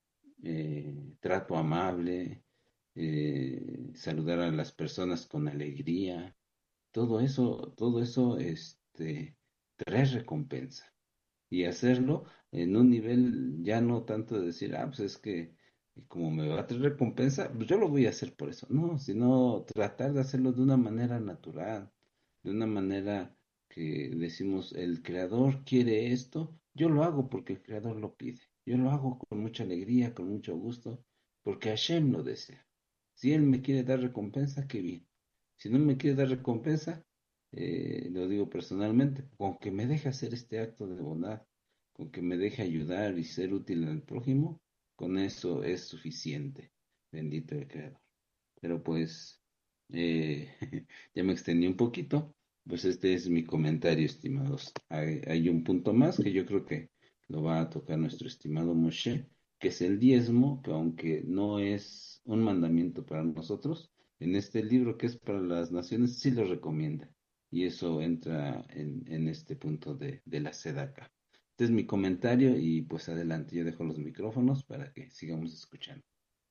eh, trato amable, eh, saludar a las personas con alegría, todo eso, todo eso, este, trae recompensa y hacerlo en un nivel ya no tanto de decir, ah, pues es que como me va a traer recompensa, pues yo lo voy a hacer por eso, no, sino tratar de hacerlo de una manera natural, de una manera que decimos, el creador quiere esto, yo lo hago porque el creador lo pide, yo lo hago con mucha alegría, con mucho gusto, porque Hashem lo desea. Si él me quiere dar recompensa, qué bien. Si no me quiere dar recompensa, eh, lo digo personalmente, con que me deje hacer este acto de bondad, con que me deje ayudar y ser útil al prójimo, con eso es suficiente. Bendito el Creador. Pero pues, eh, ya me extendí un poquito, pues este es mi comentario, estimados. Hay, hay un punto más que yo creo que lo va a tocar nuestro estimado Moshe, que es el diezmo, que aunque no es un mandamiento para nosotros, en este libro que es para las naciones sí lo recomienda. Y eso entra en, en este punto de, de la sedaca. Este es mi comentario y pues adelante, yo dejo los micrófonos para que sigamos escuchando.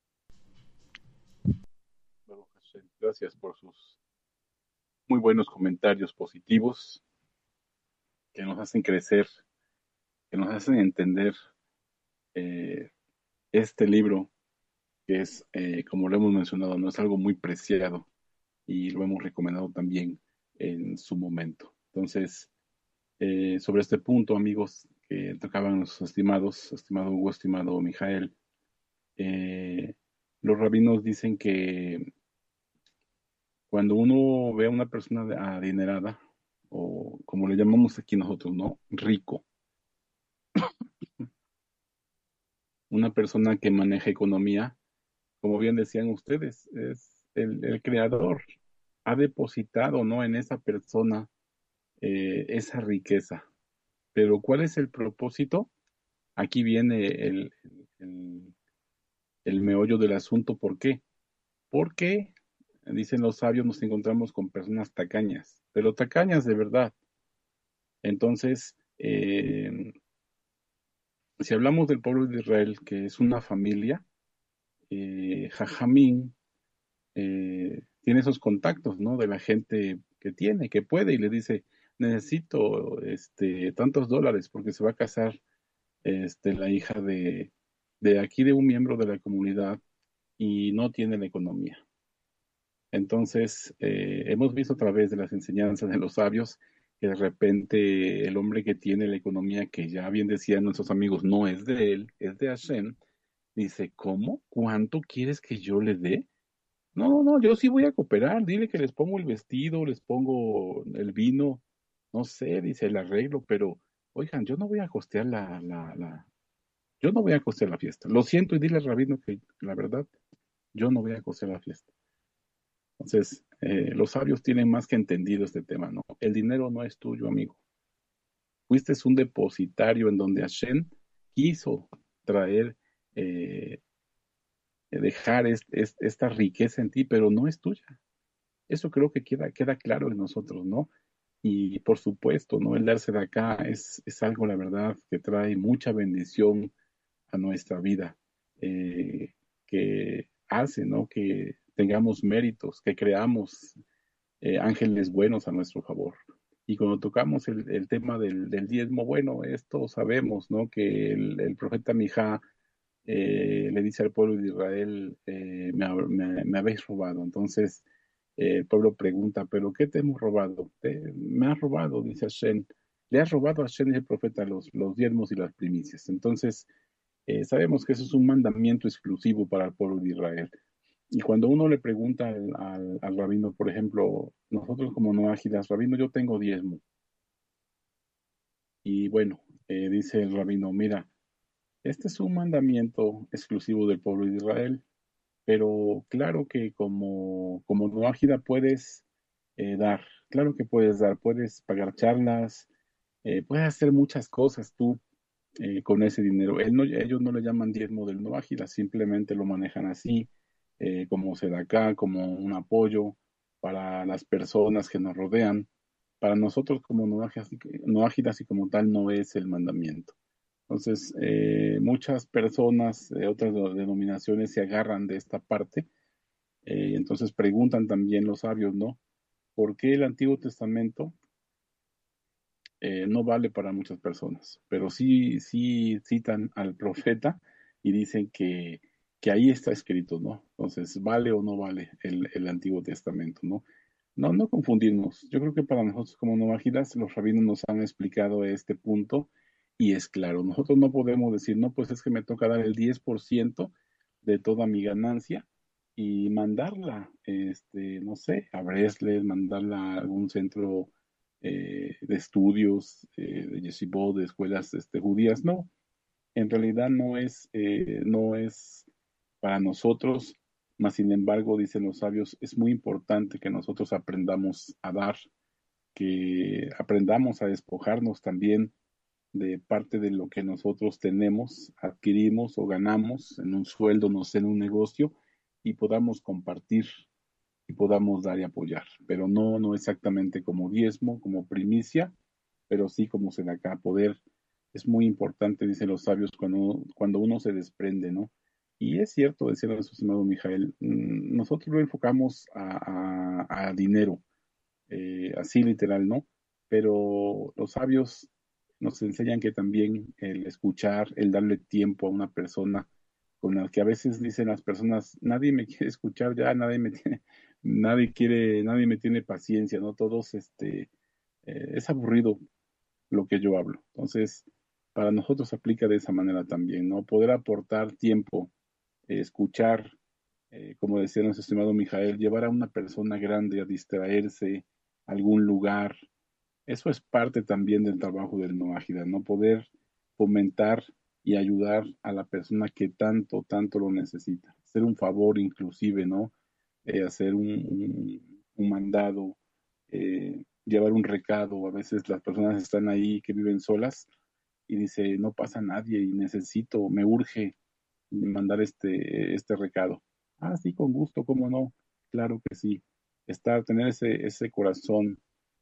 Baruch Hashem, gracias por sus muy buenos comentarios positivos que nos hacen crecer, que nos hacen entender eh, este libro que es, eh, como lo hemos mencionado, no es algo muy preciado y lo hemos recomendado también en su momento. Entonces, eh, sobre este punto, amigos, que tocaban los estimados, estimado Hugo, estimado Mijael, eh, los rabinos dicen que cuando uno ve a una persona adinerada, o como le llamamos aquí nosotros, ¿no? Rico, una persona que maneja economía, como bien decían ustedes, es el, el creador, ha depositado, ¿no? En esa persona eh, esa riqueza. Pero ¿cuál es el propósito? Aquí viene el, el, el meollo del asunto. ¿Por qué? Porque, dicen los sabios, nos encontramos con personas tacañas, pero tacañas de verdad. Entonces, eh, si hablamos del pueblo de Israel, que es una familia, eh, Jajamín eh, tiene esos contactos, ¿no? De la gente que tiene, que puede, y le dice, necesito este, tantos dólares porque se va a casar este, la hija de, de aquí de un miembro de la comunidad y no tiene la economía. Entonces, eh, hemos visto a través de las enseñanzas de los sabios que de repente el hombre que tiene la economía, que ya bien decían nuestros amigos, no es de él, es de Hashem, dice, ¿cómo? ¿Cuánto quieres que yo le dé? No, no, no, yo sí voy a cooperar, dile que les pongo el vestido, les pongo el vino, no sé, dice el arreglo, pero oigan, yo no voy a costear la, la, la, yo no voy a costear la fiesta. Lo siento y dile al rabino que la verdad, yo no voy a costear la fiesta. Entonces, eh, los sabios tienen más que entendido este tema, ¿no? El dinero no es tuyo, amigo. Fuiste un depositario en donde Hashem quiso traer, eh, dejar est, est, esta riqueza en ti, pero no es tuya. Eso creo que queda, queda claro en nosotros, ¿no? Y por supuesto, ¿no? El darse de acá es, es algo, la verdad, que trae mucha bendición a nuestra vida, eh, que hace, ¿no? Que tengamos méritos, que creamos eh, ángeles buenos a nuestro favor. Y cuando tocamos el, el tema del, del diezmo, bueno, esto sabemos, ¿no? Que el, el profeta Mijá eh, le dice al pueblo de Israel, eh, me, me, me habéis robado. Entonces, eh, el pueblo pregunta, ¿pero qué te hemos robado? Te, me has robado, dice Hashem. Le has robado a Hashem, dice el profeta, los, los diezmos y las primicias. Entonces, Eh, sabemos que eso es un mandamiento exclusivo para el pueblo de Israel. Y cuando uno le pregunta al, al, al rabino, por ejemplo, nosotros como noágidas, rabino, yo tengo diezmo. Y bueno, eh, dice el rabino, mira, este es un mandamiento exclusivo del pueblo de Israel, pero claro que como, como noágida puedes eh, dar, claro que puedes dar, puedes pagar charlas, eh, puedes hacer muchas cosas tú eh, con ese dinero. Él no- ellos no le llaman diezmo del noágida, simplemente lo manejan así, eh, como acá, como un apoyo para las personas que nos rodean. Para nosotros como noágidas, noágidas y como tal no es el mandamiento. Entonces, eh, muchas personas de otras de- denominaciones se agarran de esta parte, eh, entonces preguntan también los sabios, ¿no? ¿Por qué el Antiguo Testamento eh, no vale para muchas personas? Pero sí, sí citan al profeta y dicen que, que ahí está escrito, ¿no? Entonces, ¿vale o no vale el, el Antiguo Testamento, ¿no? No, no confundirnos. Yo creo que para nosotros como novajidas, los rabinos nos han explicado este punto y es claro. Nosotros no podemos decir, no, pues es que me toca dar el diez por ciento de toda mi ganancia y mandarla, este, no sé, a Bresles, mandarla a algún centro eh, de estudios, eh, de yeshivot, de escuelas este, judías. No, en realidad no es, eh, no es para nosotros, mas sin embargo, dicen los sabios, es muy importante que nosotros aprendamos a dar, que aprendamos a despojarnos también de parte de lo que nosotros tenemos, adquirimos o ganamos en un sueldo, no sé, en un negocio, y podamos compartir y podamos dar y apoyar, pero no, no exactamente como diezmo, como primicia, pero sí como se da acá poder. Es muy importante, dicen los sabios, cuando, cuando uno se desprende, ¿no? Y es cierto, decía nuestro estimado Mijael, mm, nosotros lo enfocamos a, a, a dinero, eh, así literal, ¿no? Pero los sabios nos enseñan que también el escuchar, el darle tiempo a una persona con la que a veces dicen las personas, nadie me quiere escuchar ya, nadie me tiene, nadie quiere, nadie me tiene paciencia, ¿no? Todos, este, eh, es aburrido lo que yo hablo. Entonces, para nosotros aplica de esa manera también, ¿no? Poder aportar tiempo, eh, escuchar, eh, como decía nuestro estimado Mijael, llevar a una persona grande a distraerse a algún lugar. Eso es parte también del trabajo del Noágida, ¿no? Poder fomentar y ayudar a la persona que tanto, tanto lo necesita. Hacer un favor inclusive, ¿no? Eh, hacer un, un, un mandado, eh, llevar un recado. A veces las personas están ahí que viven solas y dice, no pasa nadie y necesito, me urge mandar este, este recado. Ah, sí, con gusto, cómo no. Claro que sí. Estar, tener ese, ese corazón,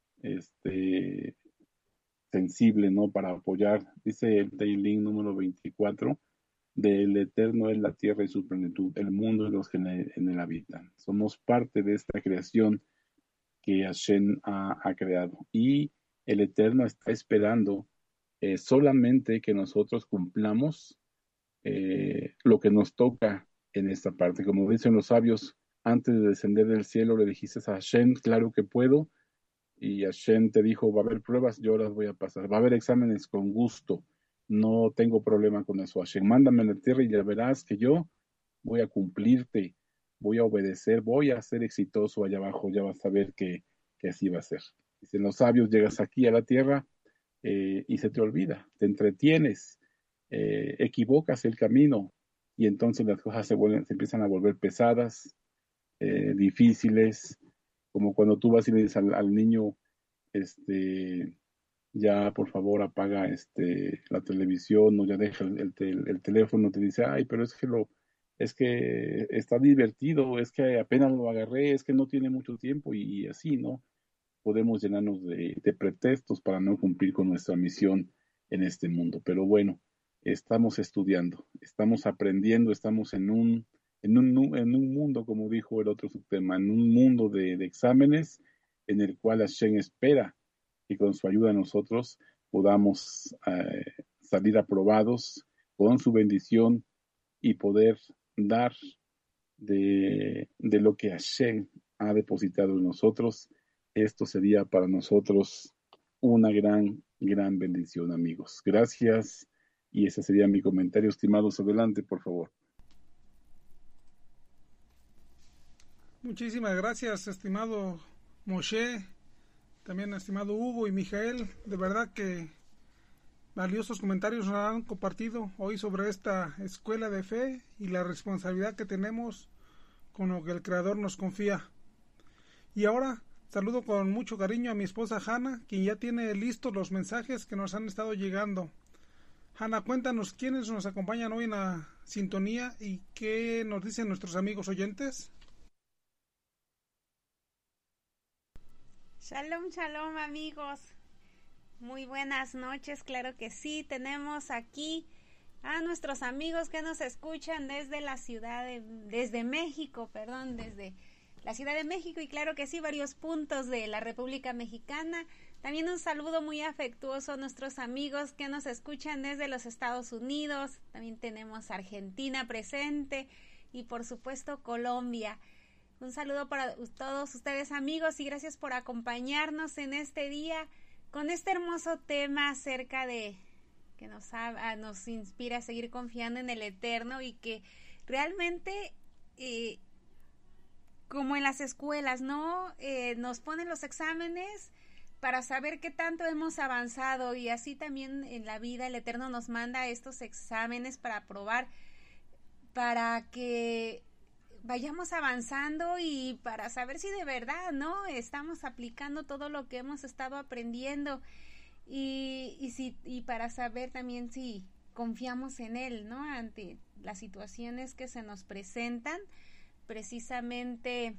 este, sensible, ¿no? Para apoyar, dice el Teilim número veinticuatro, del eterno es la tierra y su plenitud, el mundo y los que en él, en él habitan. Somos parte de esta creación que Hashem ha, ha creado. Y el eterno está esperando eh, solamente que nosotros cumplamos eh, lo que nos toca en esta parte. Como dicen los sabios, antes de descender del cielo le dijiste a Hashem, claro que puedo, y Hashem te dijo, va a haber pruebas, yo las voy a pasar, va a haber exámenes con gusto, no tengo problema con eso. Hashem, mándame a la tierra y ya verás que yo voy a cumplirte, voy a obedecer, voy a ser exitoso allá abajo, ya vas a ver que, que así va a ser. Dicen los sabios, llegas aquí a la tierra eh, y se te olvida, te entretienes, eh, equivocas el camino y entonces las cosas se, vuelven, se empiezan a volver pesadas, eh, difíciles, como cuando tú vas y le dices al, al niño, este, ya por favor apaga este, la televisión o ya deja el, el, tel- el teléfono, te dice, ay, pero es que lo, es que está divertido, es que apenas lo agarré, es que no tiene mucho tiempo y, y así, ¿no? Podemos llenarnos de, de pretextos para no cumplir con nuestra misión en este mundo. Pero bueno, estamos estudiando, estamos aprendiendo, estamos en un, en un, nu- en un mundo, como dijo el otro subtema, en un mundo de, de exámenes en el cual Hashem espera que con su ayuda nosotros podamos eh, salir aprobados con su bendición y poder dar de, de lo que Hashem ha depositado en nosotros. Esto sería para nosotros una gran, gran bendición, amigos. Gracias Y ese sería mi comentario, estimados. Adelante, por favor. Muchísimas gracias, estimado Moshe, también estimado Hugo y Mijael. De verdad que valiosos comentarios nos han compartido hoy sobre esta escuela de fe y la responsabilidad que tenemos con lo que el Creador nos confía. Y ahora saludo con mucho cariño a mi esposa Hanna, quien ya tiene listos los mensajes que nos han estado llegando. Hanna, cuéntanos quiénes nos acompañan hoy en la sintonía y qué nos dicen nuestros amigos oyentes. Shalom, shalom amigos, muy buenas noches. Claro que sí, tenemos aquí a nuestros amigos que nos escuchan desde la ciudad de, desde México, perdón, desde la Ciudad de México, y claro que sí, varios puntos de la República Mexicana. También un saludo muy afectuoso a nuestros amigos que nos escuchan desde los Estados Unidos. También tenemos Argentina presente y por supuesto Colombia. Un saludo para todos ustedes amigos y gracias por acompañarnos en este día con este hermoso tema acerca de que nos, ha, nos inspira a seguir confiando en el Eterno, y que realmente eh, como en las escuelas, ¿no? Eh, nos ponen los exámenes para saber qué tanto hemos avanzado, y así también en la vida el Eterno nos manda estos exámenes para probar, para que vayamos avanzando y para saber si de verdad, ¿no?, estamos aplicando todo lo que hemos estado aprendiendo, y, y, si, y para saber también si confiamos en Él, ¿no?, ante las situaciones que se nos presentan. Precisamente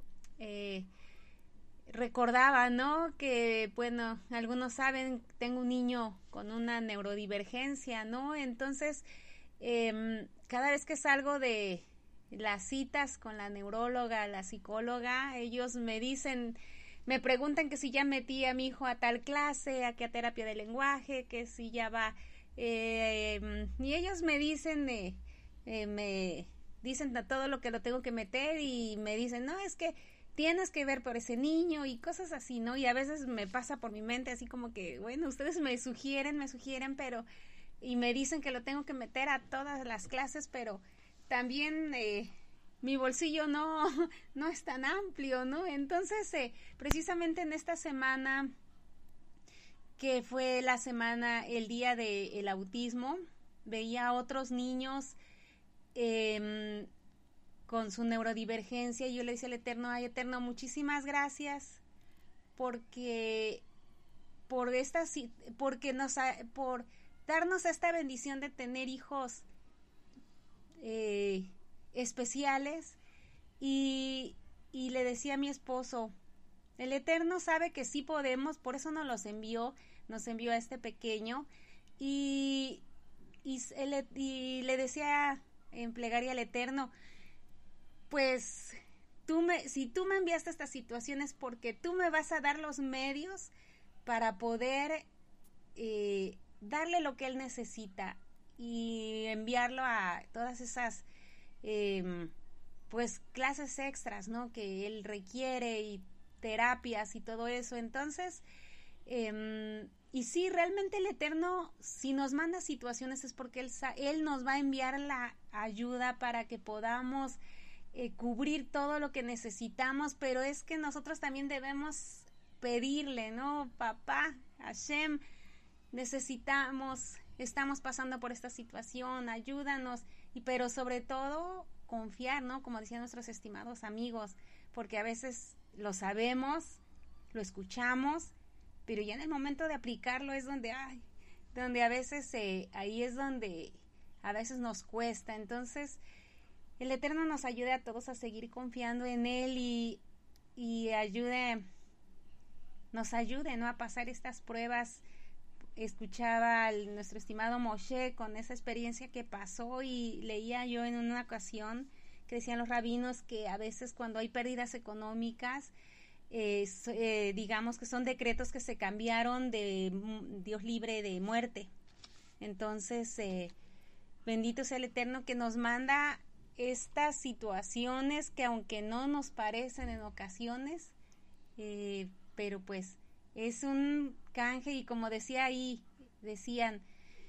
eh, recordaba, ¿no?, que, bueno, algunos saben, tengo un niño con una neurodivergencia, ¿no?, entonces eh, cada vez que salgo de las citas con la neuróloga, la psicóloga, ellos me dicen, me preguntan que si ya metí a mi hijo a tal clase, a qué terapia de lenguaje, que si ya va, eh, y ellos me dicen, eh, eh, me dicen todo lo que lo tengo que meter, y me dicen, no, es que tienes que ver por ese niño y cosas así, ¿no? Y a veces me pasa por mi mente así como que, bueno, ustedes me sugieren, me sugieren, pero, y me dicen que lo tengo que meter a todas las clases, pero también eh, mi bolsillo no, no es tan amplio, ¿no? Entonces, eh, precisamente en esta semana, que fue la semana, el día del autismo, veía a otros niños eh, con su neurodivergencia, y yo le decía al Eterno, ay Eterno, muchísimas gracias, porque por esta, porque nos, por darnos esta bendición de tener hijos Eh, especiales, y, y le decía a mi esposo, el Eterno sabe que sí podemos, por eso nos los envió, nos envió a este pequeño, y, y, el, y le decía en plegaria al Eterno, pues tú me, si tú me enviaste estas situaciones, porque tú me vas a dar los medios para poder eh, darle lo que él necesita y enviarlo a todas esas eh, pues clases extras, ¿no?, que él requiere, y terapias y todo eso. Entonces eh, y sí, realmente el Eterno, si nos manda situaciones es porque él, él nos va a enviar la ayuda para que podamos eh, cubrir todo lo que necesitamos, pero es que nosotros también debemos pedirle, ¿no? Papá, Hashem, necesitamos, estamos pasando por esta situación, ayúdanos, y pero sobre todo confiar, ¿no? Como decían nuestros estimados amigos, porque a veces lo sabemos, lo escuchamos, pero ya en el momento de aplicarlo es donde, ay, donde a veces, eh, ahí es donde a veces nos cuesta. Entonces, el Eterno nos ayude a todos a seguir confiando en Él, y, y ayude, nos ayude, ¿no?, a pasar estas pruebas. Escuchaba a nuestro estimado Moshe con esa experiencia que pasó, y leía yo en una ocasión que decían los rabinos que a veces cuando hay pérdidas económicas, eh, eh, digamos que son decretos que se cambiaron de Dios libre de muerte. Entonces, eh, bendito sea el Eterno que nos manda estas situaciones que aunque no nos parecen en ocasiones, eh, pero pues es un canje, y como decía ahí, decían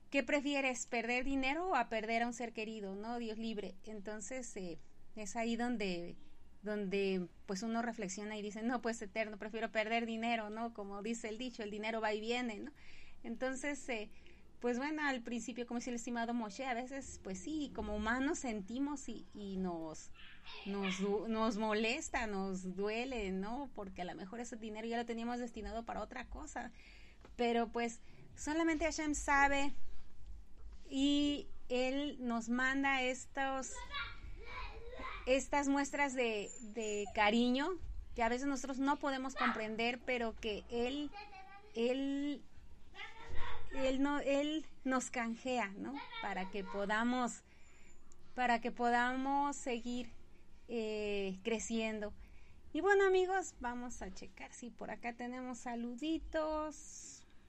¿qué prefieres, perder dinero o a perder a un ser querido? ¿No? Dios libre. Entonces, eh, es ahí donde, donde pues uno reflexiona y dice, no, pues eterno, prefiero perder dinero, ¿no? Como dice el dicho, el dinero va y viene, ¿no? Entonces, eh, pues bueno, al principio, como dice el estimado Moshe, a veces, pues sí, como humanos sentimos y, y nos, nos, nos molesta, nos duele, ¿no? Porque a lo mejor ese dinero ya lo teníamos destinado para otra cosa. Pero pues solamente Hashem sabe y Él nos manda estos, estas muestras de, de cariño que a veces nosotros no podemos comprender, pero que Él, Él, Él, no, él nos canjea, ¿no? Para que podamos, para que podamos seguir eh, creciendo. Y bueno, amigos, vamos a checar si por acá tenemos saluditos.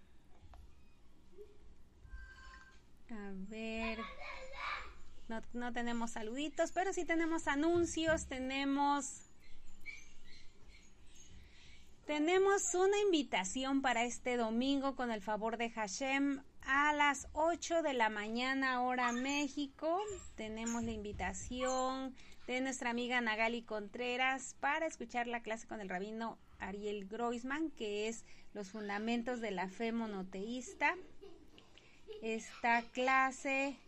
A ver, no, no tenemos saluditos, pero sí tenemos anuncios, tenemos tenemos una invitación para este domingo con el favor de Hashem a las ocho de la mañana hora México. Tenemos la invitación de nuestra amiga Nagali Contreras para escuchar la clase con el rabino Ariel Groisman, que es los fundamentos de la fe monoteísta. Esta clase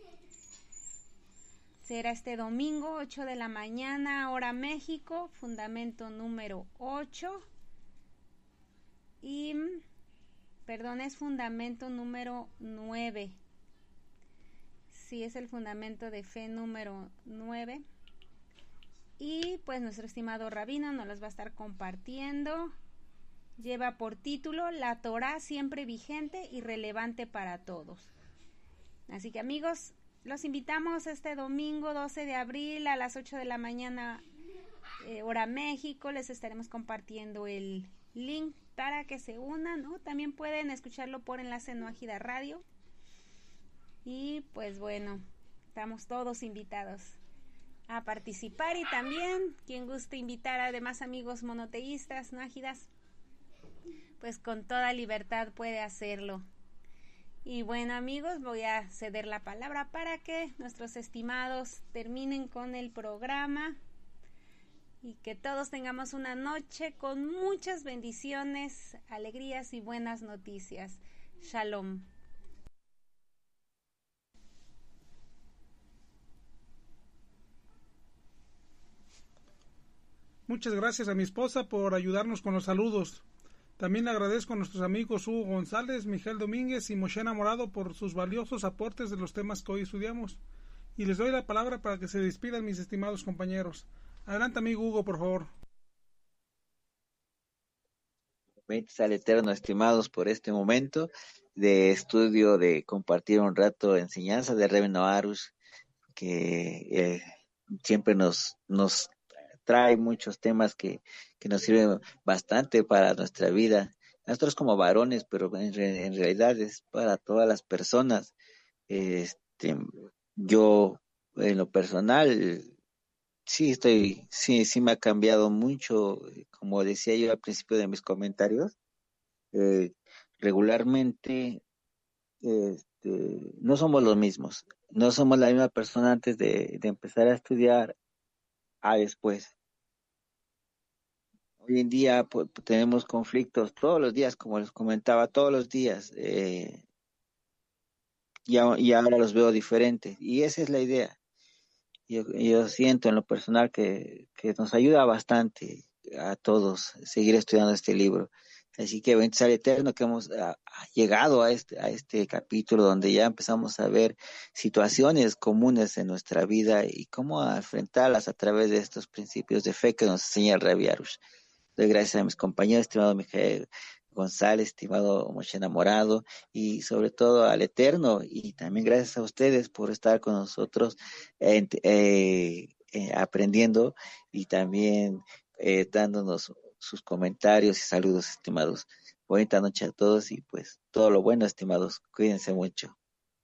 será este domingo, ocho de la mañana, hora México, fundamento número ocho. Y, perdón, es fundamento número nueve. Sí, es el fundamento de fe número nueve. Y pues nuestro estimado rabino nos los va a estar compartiendo. Lleva por título La Torá siempre vigente y relevante para todos. Así que amigos, los invitamos este domingo doce de abril a las ocho de la mañana eh, hora México. Les estaremos compartiendo el link para que se unan, ¿no? También pueden escucharlo por enlace en Noágida Radio. Y pues bueno, estamos todos invitados a participar, y también quien guste invitar a demás amigos monoteístas, noágidas, pues con toda libertad puede hacerlo. Y bueno, amigos, voy a ceder la palabra para que nuestros estimados terminen con el programa y que todos tengamos una noche con muchas bendiciones, alegrías y buenas noticias. Shalom. Muchas gracias a mi esposa por ayudarnos con los saludos. También le agradezco a nuestros amigos Hugo González, Miguel Domínguez y Moshe Namorado por sus valiosos aportes de los temas que hoy estudiamos. Y les doy la palabra para que se despidan mis estimados compañeros. Adelante, amigo Hugo, por favor. Benditos al Eterno, estimados, por este momento de estudio, de compartir un rato de enseñanza de Rebbe Arush, que eh, siempre nos, nos trae muchos temas que, que nos sirven bastante para nuestra vida, nosotros como varones, pero en, re, en realidad es para todas las personas. Este, yo, en lo personal, sí estoy, sí, sí me ha cambiado mucho, como decía yo al principio de mis comentarios, eh, regularmente este, no somos los mismos, no somos la misma persona antes de, de empezar a estudiar a después. Hoy en día pues, tenemos conflictos todos los días, como les comentaba, todos los días, eh, y, a, y ahora los veo diferentes, y esa es la idea. Yo, yo siento en lo personal que, que nos ayuda bastante a todos seguir estudiando este libro. Así que bendito sea el Eterno que hemos a, a llegado a este, a este capítulo donde ya empezamos a ver situaciones comunes en nuestra vida y cómo enfrentarlas a través de estos principios de fe que nos enseña el Rabbi Arush. Doy gracias a mis compañeros, estimado Miguel González, estimado Moshe Namorado, y sobre todo al Eterno, y también gracias a ustedes por estar con nosotros eh, eh, eh, aprendiendo y también eh, dándonos sus comentarios y saludos, estimados. Buena noche a todos y pues todo lo bueno, estimados. Cuídense mucho.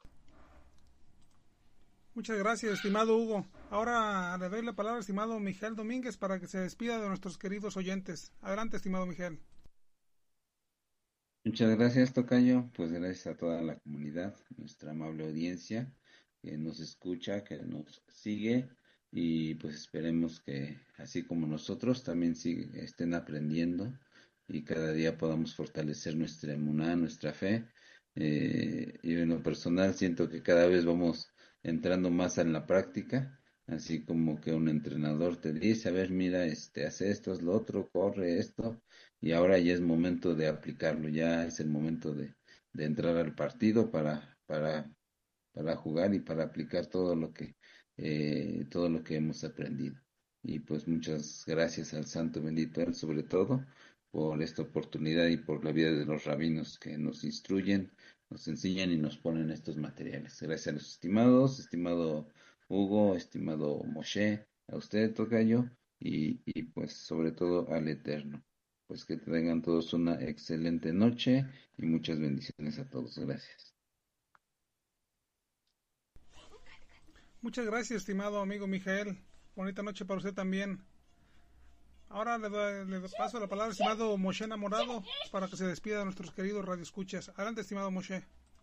Muchas gracias, estimado Hugo. Ahora le doy la palabra al estimado Miguel Domínguez para que se despida de nuestros queridos oyentes. Adelante, estimado Miguel. Muchas gracias, Tocayo. Pues gracias a toda la comunidad, nuestra amable audiencia que nos escucha, que nos sigue y pues esperemos que así como nosotros también sigue, estén aprendiendo y cada día podamos fortalecer nuestra emuná, nuestra fe. Eh, y en lo personal siento que cada vez vamos entrando más en la práctica, así como que un entrenador te dice, a ver, mira, este, hace esto, es lo otro, corre esto, y ahora ya es momento de aplicarlo, ya es el momento de, de entrar al partido para, para, para jugar y para aplicar todo lo que, eh, todo lo que hemos aprendido. Y pues muchas gracias al Santo Bendito Él, sobre todo, por esta oportunidad y por la vida de los rabinos que nos instruyen, nos enseñan y nos ponen estos materiales. Gracias a los estimados, estimado Hugo, estimado Moshe, a usted, Tocayo, y, y pues sobre todo al Eterno. Pues que tengan todos una excelente noche y muchas bendiciones a todos. Gracias. Muchas gracias, estimado amigo Mijael. Bonita noche para usted también. Ahora le, doy, le paso la palabra al estimado Moshe Namorado para que se despida de nuestros queridos radioescuchas. Adelante, estimado Moshe.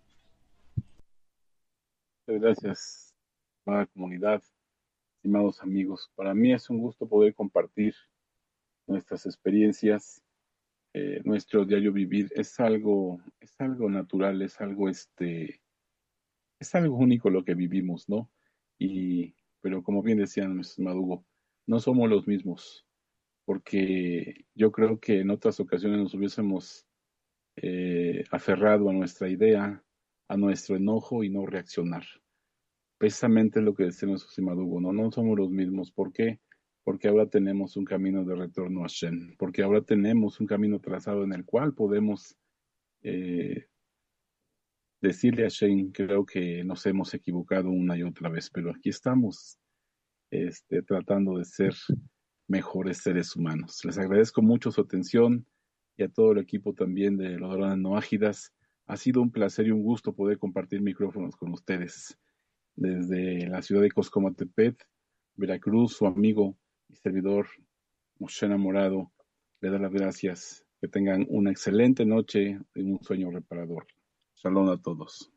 Muchas gracias, amada comunidad, estimados amigos. Para mí es un gusto poder compartir nuestras experiencias, eh, nuestro diario vivir. Es algo, es algo natural, es algo este, es algo único lo que vivimos, ¿no? Y, pero como bien decía nuestro estimado Hugo, no somos los mismos, porque yo creo que en otras ocasiones nos hubiésemos eh, aferrado a nuestra idea, a nuestro enojo y no reaccionar. Precisamente lo que decía nuestro estimado Hugo, ¿no? No somos los mismos. ¿Por qué? Porque ahora tenemos un camino de retorno a Hashem, porque ahora tenemos un camino trazado en el cual podemos eh, decirle a Hashem, creo que nos hemos equivocado una y otra vez, pero aquí estamos este, tratando de ser mejores seres humanos. Les agradezco mucho su atención y a todo el equipo también de los Varones Noágidas. Ha sido un placer y un gusto poder compartir micrófonos con ustedes. Desde la ciudad de Coscomatepet, Veracruz, su amigo y servidor Moshe Namorado le da las gracias. Que tengan una excelente noche y un sueño reparador. Shalom a todos.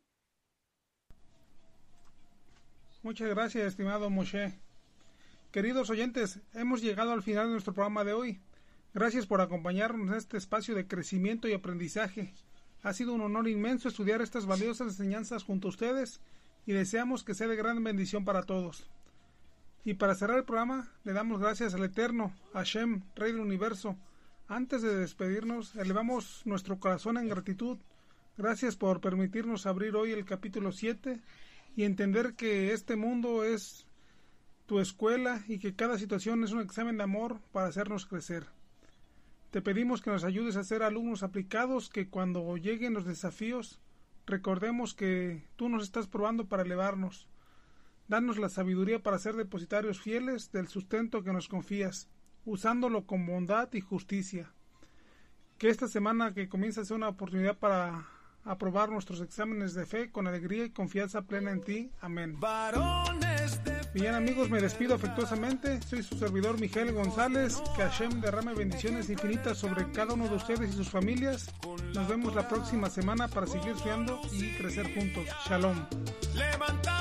Muchas gracias, estimado Moshe. Queridos oyentes, hemos llegado al final de nuestro programa de hoy. Gracias por acompañarnos en este espacio de crecimiento y aprendizaje. Ha sido un honor inmenso estudiar estas valiosas enseñanzas junto a ustedes y deseamos que sea de gran bendición para todos. Y para cerrar el programa, le damos gracias al Eterno, Hashem, Rey del Universo. Antes de despedirnos, elevamos nuestro corazón en gratitud. Gracias por permitirnos abrir hoy el capítulo siete y entender que este mundo es tu escuela y que cada situación es un examen de amor para hacernos crecer. Te pedimos que nos ayudes a ser alumnos aplicados, que cuando lleguen los desafíos recordemos que tú nos estás probando para elevarnos. Danos la sabiduría para ser depositarios fieles del sustento que nos confías, usándolo con bondad y justicia. Que esta semana que comienza sea una oportunidad para aprobar nuestros exámenes de fe con alegría y confianza plena en ti. Amén. Bien, amigos, me despido afectuosamente. Soy su servidor Miguel González. Que Hashem derrame bendiciones infinitas sobre cada uno de ustedes y sus familias. Nos vemos la próxima semana para seguir estudiando y crecer juntos. Shalom. Levanta